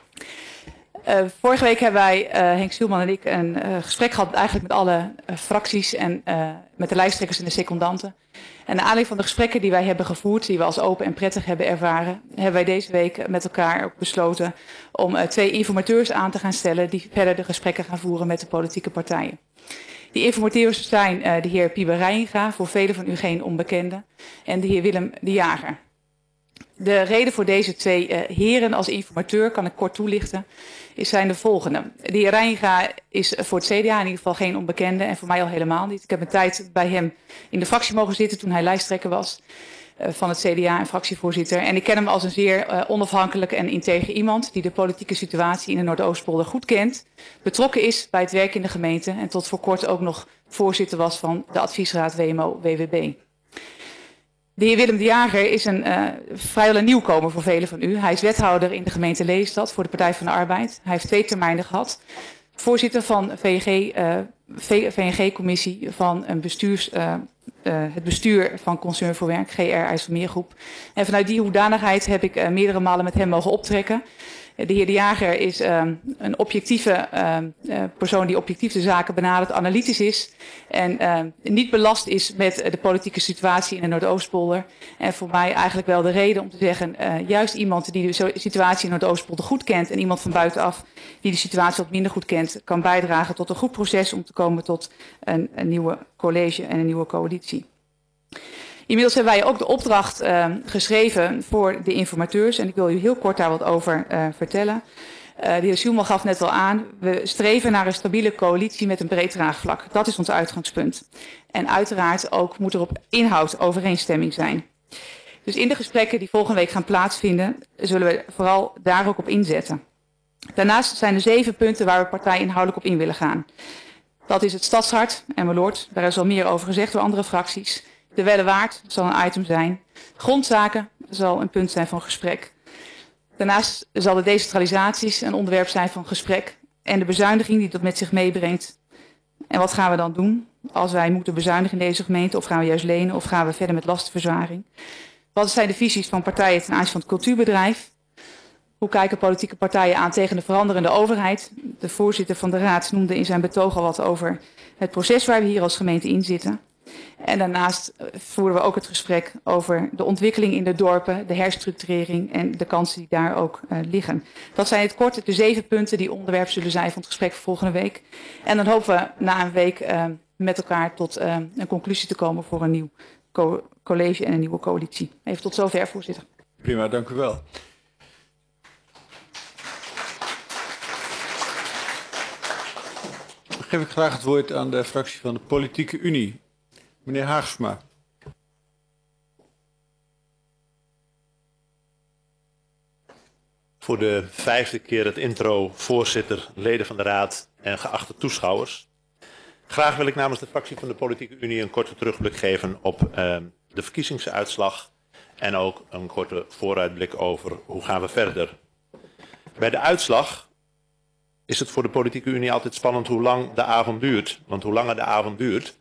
Vorige week hebben wij, Henk Stielman en ik, een gesprek gehad eigenlijk met alle fracties en met de lijsttrekkers en de secondanten. En naar aanleiding van de gesprekken die wij hebben gevoerd, die we als open en prettig hebben ervaren, hebben wij deze week met elkaar ook besloten om 2 informateurs aan te gaan stellen die verder de gesprekken gaan voeren met de politieke partijen. Die informateurs zijn de heer Piebe Reijinga, voor velen van u geen onbekende, en de heer Willem de Jager. De reden voor deze 2 heren als informateur, kan ik kort toelichten, zijn de volgende. De heer Reijinga is voor het CDA in ieder geval geen onbekende en voor mij al helemaal niet. Ik heb een tijd bij hem in de fractie mogen zitten toen hij lijsttrekker was van het CDA en fractievoorzitter. En ik ken hem als een zeer onafhankelijk en integer iemand die de politieke situatie in de Noordoostpolder goed kent, betrokken is bij het werk in de gemeente en tot voor kort ook nog voorzitter was van de adviesraad WMO-WWB. De heer Willem de Jager is vrijwel een nieuwkomer voor velen van u. Hij is wethouder in de gemeente Lelystad voor de Partij van de Arbeid. Hij heeft 2 termijnen gehad. Voorzitter van VNG-commissie van het bestuur van Concern voor Werk, GR IJsselmeergroep. En vanuit die hoedanigheid heb ik meerdere malen met hem mogen optrekken. De heer De Jager is een objectieve persoon die objectief de zaken benadert, analytisch is en niet belast is met de politieke situatie in de Noordoostpolder. En voor mij eigenlijk wel de reden om te zeggen, juist iemand die de situatie in Noordoostpolder goed kent en iemand van buitenaf die de situatie wat minder goed kent, kan bijdragen tot een goed proces om te komen tot een nieuwe college en een nieuwe coalitie. Inmiddels hebben wij ook de opdracht geschreven voor de informateurs en ik wil u heel kort daar wat over vertellen. De heer Stielman gaf net al aan, we streven naar een stabiele coalitie met een breed draagvlak. Dat is ons uitgangspunt. En uiteraard ook moet er op inhoud overeenstemming zijn. Dus in de gesprekken die volgende week gaan plaatsvinden, zullen we vooral daar ook op inzetten. Daarnaast zijn er 7 punten waar we partijinhoudelijk op in willen gaan. Dat is het Stadshart en Meloord, daar is al meer over gezegd door andere fracties. De Wellewaard zal een item zijn. Grondzaken zal een punt zijn van gesprek. Daarnaast zal de decentralisaties een onderwerp zijn van gesprek. En de bezuiniging die dat met zich meebrengt. En wat gaan we dan doen als wij moeten bezuinigen in deze gemeente? Of gaan we juist lenen of gaan we verder met lastenverzwaring? Wat zijn de visies van partijen ten aanzien van het cultuurbedrijf? Hoe kijken politieke partijen aan tegen de veranderende overheid? De voorzitter van de raad noemde in zijn betoog al wat over het proces waar we hier als gemeente in zitten. En daarnaast voeren we ook het gesprek over de ontwikkeling in de dorpen, de herstructurering en de kansen die daar ook liggen. Dat zijn in het kort de 7 punten die onderwerp zullen zijn van het gesprek voor volgende week. En dan hopen we na een week met elkaar tot een conclusie te komen voor een nieuw college en een nieuwe coalitie. Even tot zover, voorzitter. Prima, dank u wel. Dan geef ik graag het woord aan de fractie van de Politieke Unie. Meneer Haagsma. Voor de 5e keer het intro, voorzitter, leden van de raad en geachte toeschouwers. Graag wil ik namens de fractie van de Politieke Unie een korte terugblik geven op de verkiezingsuitslag en ook een korte vooruitblik over hoe gaan we verder. Bij de uitslag is het voor de Politieke Unie altijd spannend hoe lang de avond duurt. Want hoe langer de avond duurt,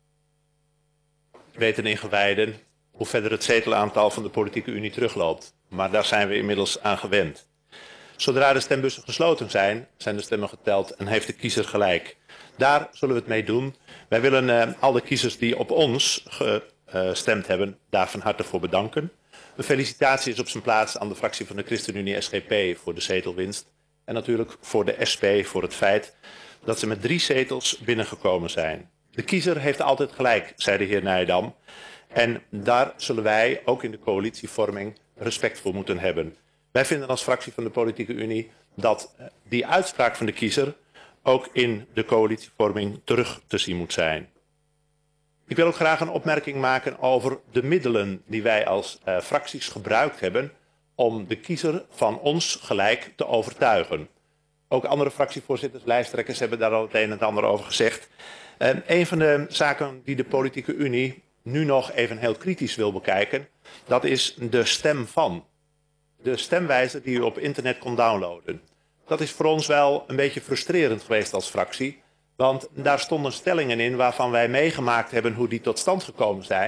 weten ingewijden hoe verder het zetelaantal van de Politieke Unie terugloopt. Maar daar zijn we inmiddels aan gewend. Zodra de stembussen gesloten zijn, zijn de stemmen geteld en heeft de kiezer gelijk. Daar zullen we het mee doen. Wij willen al de kiezers die op ons gestemd hebben, daar van harte voor bedanken. Een felicitatie is op zijn plaats aan de fractie van de ChristenUnie SGP voor de zetelwinst. En natuurlijk voor de SP voor het feit dat ze met 3 zetels binnengekomen zijn. De kiezer heeft altijd gelijk, zei de heer Nijdam. En daar zullen wij, ook in de coalitievorming, respect voor moeten hebben. Wij vinden als fractie van de Politieke Unie dat die uitspraak van de kiezer ook in de coalitievorming terug te zien moet zijn. Ik wil ook graag een opmerking maken over de middelen die wij als fracties gebruikt hebben om de kiezer van ons gelijk te overtuigen. Ook andere fractievoorzitters, lijsttrekkers hebben daar al het een en het ander over gezegd. Een van de zaken die de Politieke Unie nu nog even heel kritisch wil bekijken, dat is de stem van. De stemwijzer die u op internet kon downloaden. Dat is voor ons wel een beetje frustrerend geweest als fractie. Want daar stonden stellingen in waarvan wij meegemaakt hebben hoe die tot stand gekomen zijn.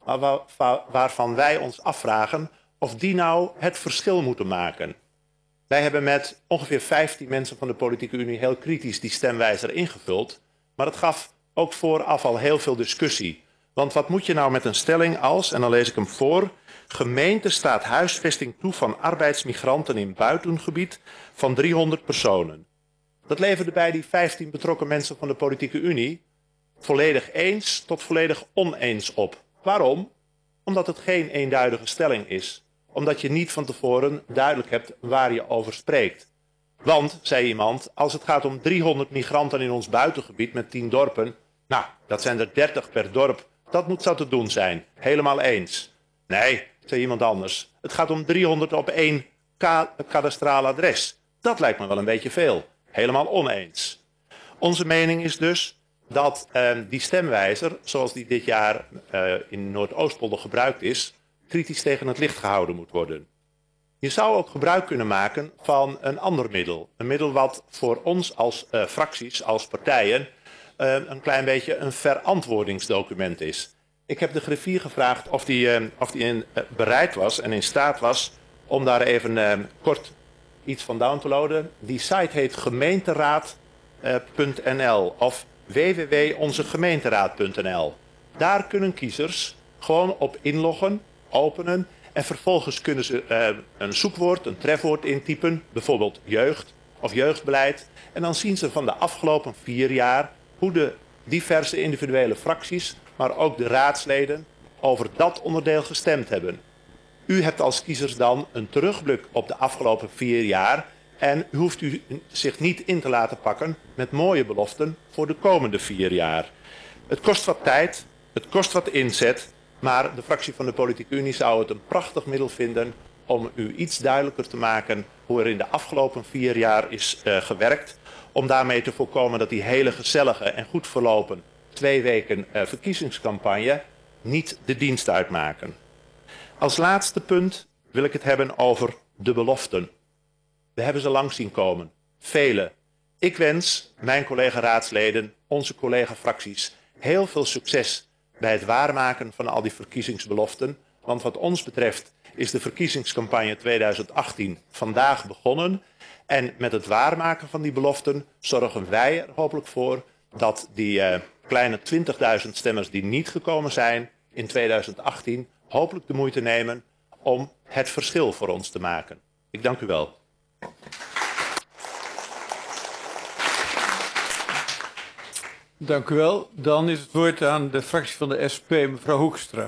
maar waarvan wij ons afvragen of die nou het verschil moeten maken. Wij hebben met ongeveer 15 mensen van de Politieke Unie heel kritisch die stemwijzer ingevuld, maar het gaf ook vooraf al heel veel discussie. Want wat moet je nou met een stelling als, en dan lees ik hem voor, gemeente staat huisvesting toe van arbeidsmigranten in buitengebied van 300 personen. Dat leverde bij die 15 betrokken mensen van de Politieke Unie volledig eens tot volledig oneens op. Waarom? Omdat het geen eenduidige stelling is. Omdat je niet van tevoren duidelijk hebt waar je over spreekt. Want, zei iemand, als het gaat om 300 migranten in ons buitengebied met 10 dorpen, nou, dat zijn er 30 per dorp, dat moet zo te doen zijn. Helemaal eens. Nee, zei iemand anders, het gaat om 300 op 1 kadastraal adres. Dat lijkt me wel een beetje veel. Helemaal oneens. Onze mening is dus dat die stemwijzer, zoals die dit jaar in Noordoostpolder gebruikt is, kritisch tegen het licht gehouden moet worden. Je zou ook gebruik kunnen maken van een ander middel. Een middel wat voor ons als fracties, als partijen, een klein beetje een verantwoordingsdocument is. Ik heb de griffier gevraagd of die bereid was en in staat was om daar even kort iets van down te loaden. Die site heet gemeenteraad.nl of www.onzegemeenteraad.nl. Daar kunnen kiezers gewoon op inloggen, openen en vervolgens kunnen ze een zoekwoord, een trefwoord intypen, bijvoorbeeld jeugd of jeugdbeleid. En dan zien ze van de afgelopen 4 jaar hoe de diverse individuele fracties, maar ook de raadsleden, over dat onderdeel gestemd hebben. U hebt als kiezers dan een terugblik op de afgelopen 4 jaar en u hoeft u zich niet in te laten pakken met mooie beloften voor de komende 4 jaar. Het kost wat tijd, het kost wat inzet, maar de fractie van de Politieke Unie zou het een prachtig middel vinden om u iets duidelijker te maken hoe er in de afgelopen 4 jaar is gewerkt, om daarmee te voorkomen dat die hele gezellige en goed verlopen 2 weken verkiezingscampagne niet de dienst uitmaken. Als laatste punt wil ik het hebben over de beloften. We hebben ze lang zien komen. Vele. Ik wens mijn collega-raadsleden, onze collega-fracties, heel veel succes bij het waarmaken van al die verkiezingsbeloften. Want wat ons betreft is de verkiezingscampagne 2018 vandaag begonnen. En met het waarmaken van die beloften zorgen wij er hopelijk voor dat die kleine 20.000 stemmers die niet gekomen zijn in 2018 hopelijk de moeite nemen om het verschil voor ons te maken. Ik dank u wel. Dank u wel. Dan is het woord aan de fractie van de SP, mevrouw Hoekstra.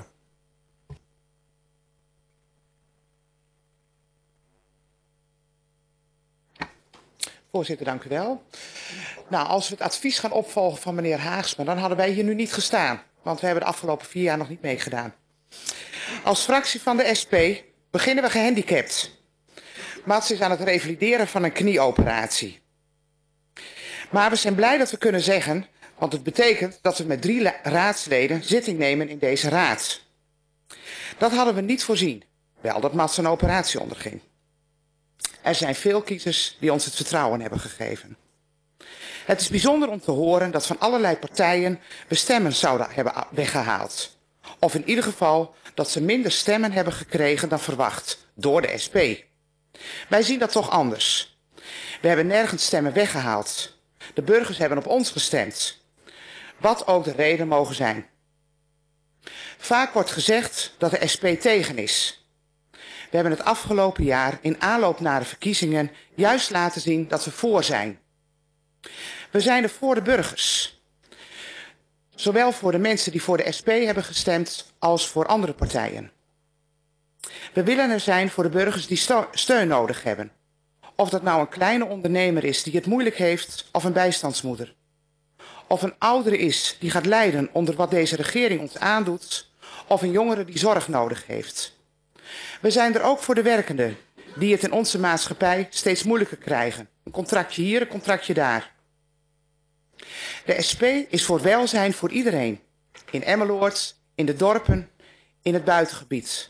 Voorzitter, dank u wel. Nou, als we het advies gaan opvolgen van meneer Haagsma, dan hadden wij hier nu niet gestaan. Want we hebben de afgelopen 4 jaar nog niet meegedaan. Als fractie van de SP beginnen we gehandicapt. Mats is aan het revalideren van een knieoperatie. Maar we zijn blij dat we kunnen zeggen, want het betekent dat we met 3 raadsleden zitting nemen in deze raad. Dat hadden we niet voorzien, wel dat Mats een operatie onderging. Er zijn veel kiezers die ons het vertrouwen hebben gegeven. Het is bijzonder om te horen dat van allerlei partijen we stemmen zouden hebben weggehaald. Of in ieder geval dat ze minder stemmen hebben gekregen dan verwacht door de SP. Wij zien dat toch anders. We hebben nergens stemmen weggehaald. De burgers hebben op ons gestemd. Wat ook de reden mogen zijn. Vaak wordt gezegd dat de SP tegen is. We hebben het afgelopen jaar in aanloop naar de verkiezingen juist laten zien dat we voor zijn. We zijn er voor de burgers. Zowel voor de mensen die voor de SP hebben gestemd als voor andere partijen. We willen er zijn voor de burgers die steun nodig hebben. Of dat nou een kleine ondernemer is die het moeilijk heeft of een bijstandsmoeder. Of een oudere is die gaat lijden onder wat deze regering ons aandoet. Of een jongere die zorg nodig heeft. We zijn er ook voor de werkenden die het in onze maatschappij steeds moeilijker krijgen. Een contractje hier, een contractje daar. De SP is voor welzijn voor iedereen. In Emmeloord, in de dorpen, in het buitengebied.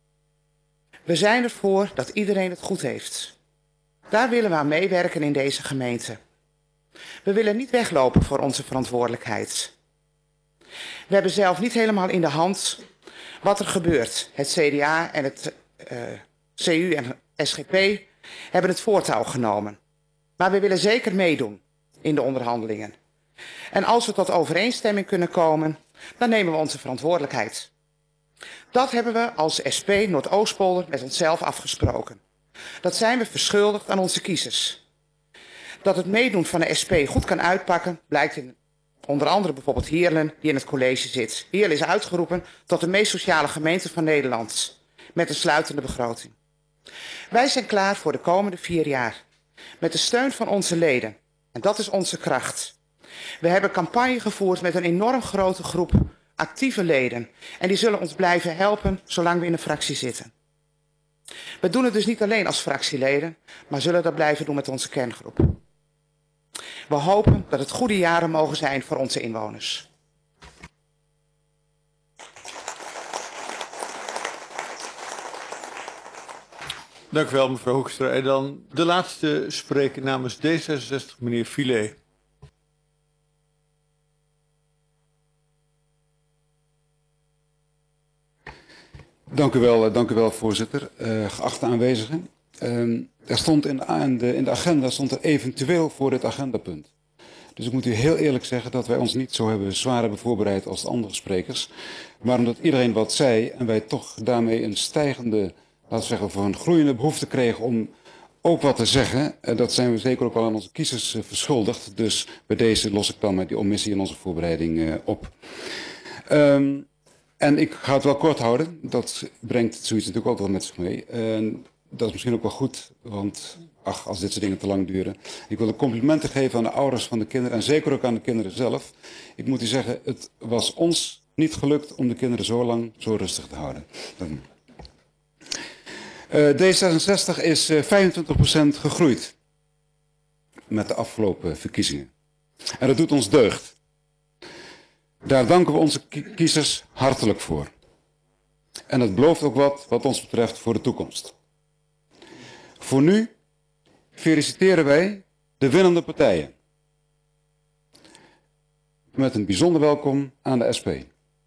We zijn ervoor dat iedereen het goed heeft. Daar willen we aan meewerken in deze gemeente. We willen niet weglopen voor onze verantwoordelijkheid. We hebben zelf niet helemaal in de hand wat er gebeurt. Het CDA en het CU en SGP hebben het voortouw genomen. Maar we willen zeker meedoen in de onderhandelingen. En als we tot overeenstemming kunnen komen, dan nemen we onze verantwoordelijkheid. Dat hebben we als SP Noordoostpolder met onszelf afgesproken. Dat zijn we verschuldigd aan onze kiezers. Dat het meedoen van de SP goed kan uitpakken, blijkt in onder andere bijvoorbeeld Heerlen, die in het college zit. Heerlen is uitgeroepen tot de meest sociale gemeente van Nederland, met een sluitende begroting. Wij zijn klaar voor de komende 4 jaar, met de steun van onze leden. En dat is onze kracht. We hebben campagne gevoerd met een enorm grote groep actieve leden. En die zullen ons blijven helpen zolang we in de fractie zitten. We doen het dus niet alleen als fractieleden, maar zullen dat blijven doen met onze kerngroep. We hopen dat het goede jaren mogen zijn voor onze inwoners. Dank u wel, mevrouw Hoekstra. En dan de laatste spreker namens D66, meneer Filet. Dank u wel, voorzitter. Geachte aanwezigen. Er stond in de agenda stond er eventueel voor dit agendapunt. Dus ik moet u heel eerlijk zeggen dat wij ons niet zo zwaar hebben voorbereid als de andere sprekers. Maar omdat iedereen wat zei en wij toch daarmee een stijgende, laten we zeggen, voor een groeiende behoefte kregen om ook wat te zeggen. Dat zijn we zeker ook wel aan onze kiezers verschuldigd. Dus bij deze los ik dan met die omissie in onze voorbereiding op. En ik ga het wel kort houden. Dat brengt zoiets natuurlijk ook wel met zich mee. Dat is misschien ook wel goed, want als dit soort dingen te lang duren. Ik wil de complimenten geven aan de ouders van de kinderen en zeker ook aan de kinderen zelf. Ik moet u zeggen, het was ons niet gelukt om de kinderen zo lang zo rustig te houden. D66 is 25% gegroeid met de afgelopen verkiezingen. En dat doet ons deugd. Daar danken we onze kiezers hartelijk voor. En het belooft ook wat ons betreft voor de toekomst. Voor nu feliciteren wij de winnende partijen. Met een bijzonder welkom aan de SP.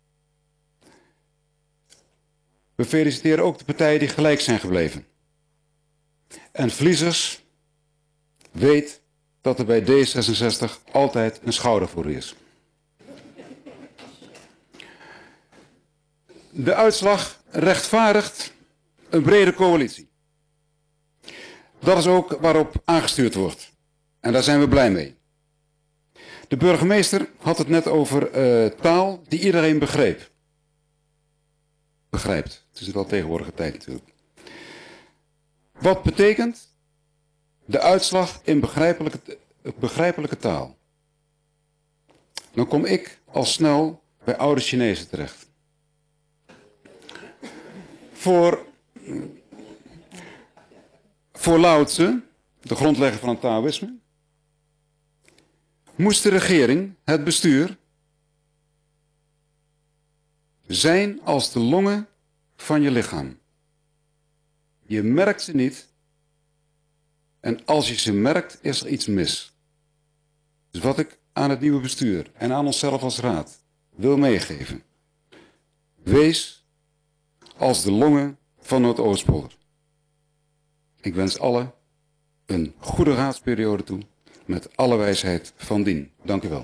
We feliciteren ook de partijen die gelijk zijn gebleven. En verliezers, weet dat er bij D66 altijd een schouder voor u is. De uitslag rechtvaardigt een brede coalitie. Dat is ook waarop aangestuurd wordt. En daar zijn we blij mee. De burgemeester had het net over taal die iedereen begrijpt. Het is wel tegenwoordige tijd natuurlijk. Wat betekent de uitslag in begrijpelijke taal? Dan kom ik al snel bij oude Chinezen terecht. Voor Lao Tse, de grondlegger van het Taoïsme, moest de regering, het bestuur, zijn als de longen van je lichaam. Je merkt ze niet en als je ze merkt is er iets mis. Dus wat ik aan het nieuwe bestuur en aan onszelf als raad wil meegeven. Wees als de longen van Noordoostpolder. Ik wens allen een goede raadsperiode toe, met alle wijsheid van dien. Dank u wel.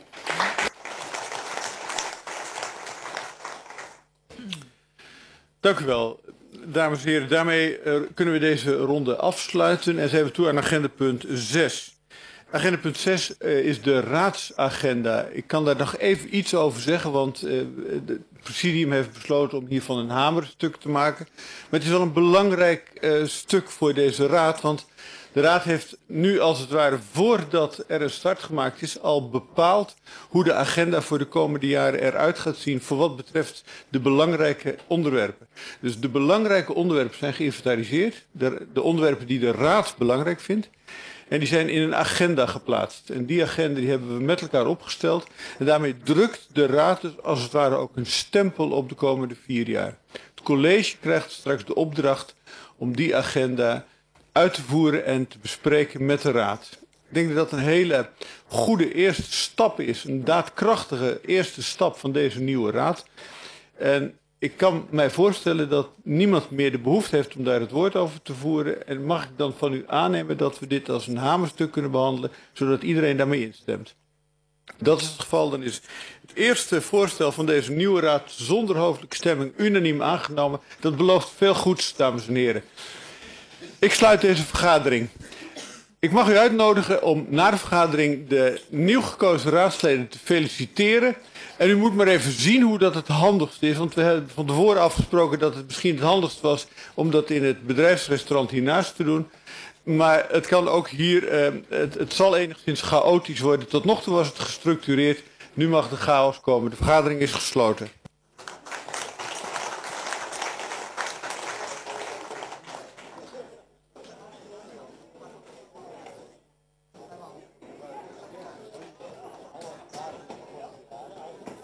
Dank u wel. Dames en heren, daarmee kunnen we deze ronde afsluiten en zijn we toe aan agendapunt 6. Agendapunt 6 is de raadsagenda. Ik kan daar nog even iets over zeggen, want het presidium heeft besloten om hiervan een hamerstuk te maken. Maar het is wel een belangrijk stuk voor deze raad, want de raad heeft nu als het ware voordat er een start gemaakt is al bepaald hoe de agenda voor de komende jaren eruit gaat zien voor wat betreft de belangrijke onderwerpen. Dus de belangrijke onderwerpen zijn geïnventariseerd, de onderwerpen die de raad belangrijk vindt. En die zijn in een agenda geplaatst. En die agenda die hebben we met elkaar opgesteld. En daarmee drukt de raad dus als het ware ook een stempel op de komende 4 jaar. Het college krijgt straks de opdracht om die agenda uit te voeren en te bespreken met de raad. Ik denk dat dat een hele goede eerste stap is. Een daadkrachtige eerste stap van deze nieuwe raad. En Ik kan mij voorstellen dat niemand meer de behoefte heeft om daar het woord over te voeren. En mag ik dan van u aannemen dat we dit als een hamerstuk kunnen behandelen, zodat iedereen daarmee instemt? Dat is het geval. Dan is het eerste voorstel van deze nieuwe raad zonder hoofdelijke stemming unaniem aangenomen. Dat belooft veel goeds, dames en heren. Ik sluit deze vergadering. Ik mag u uitnodigen om na de vergadering de nieuw gekozen raadsleden te feliciteren. En u moet maar even zien hoe dat het handigst is. Want we hebben van tevoren afgesproken dat het misschien het handigst was om dat in het bedrijfsrestaurant hiernaast te doen. Maar het kan ook hier, het zal enigszins chaotisch worden. Tot nog toe was het gestructureerd. Nu mag de chaos komen. De vergadering is gesloten.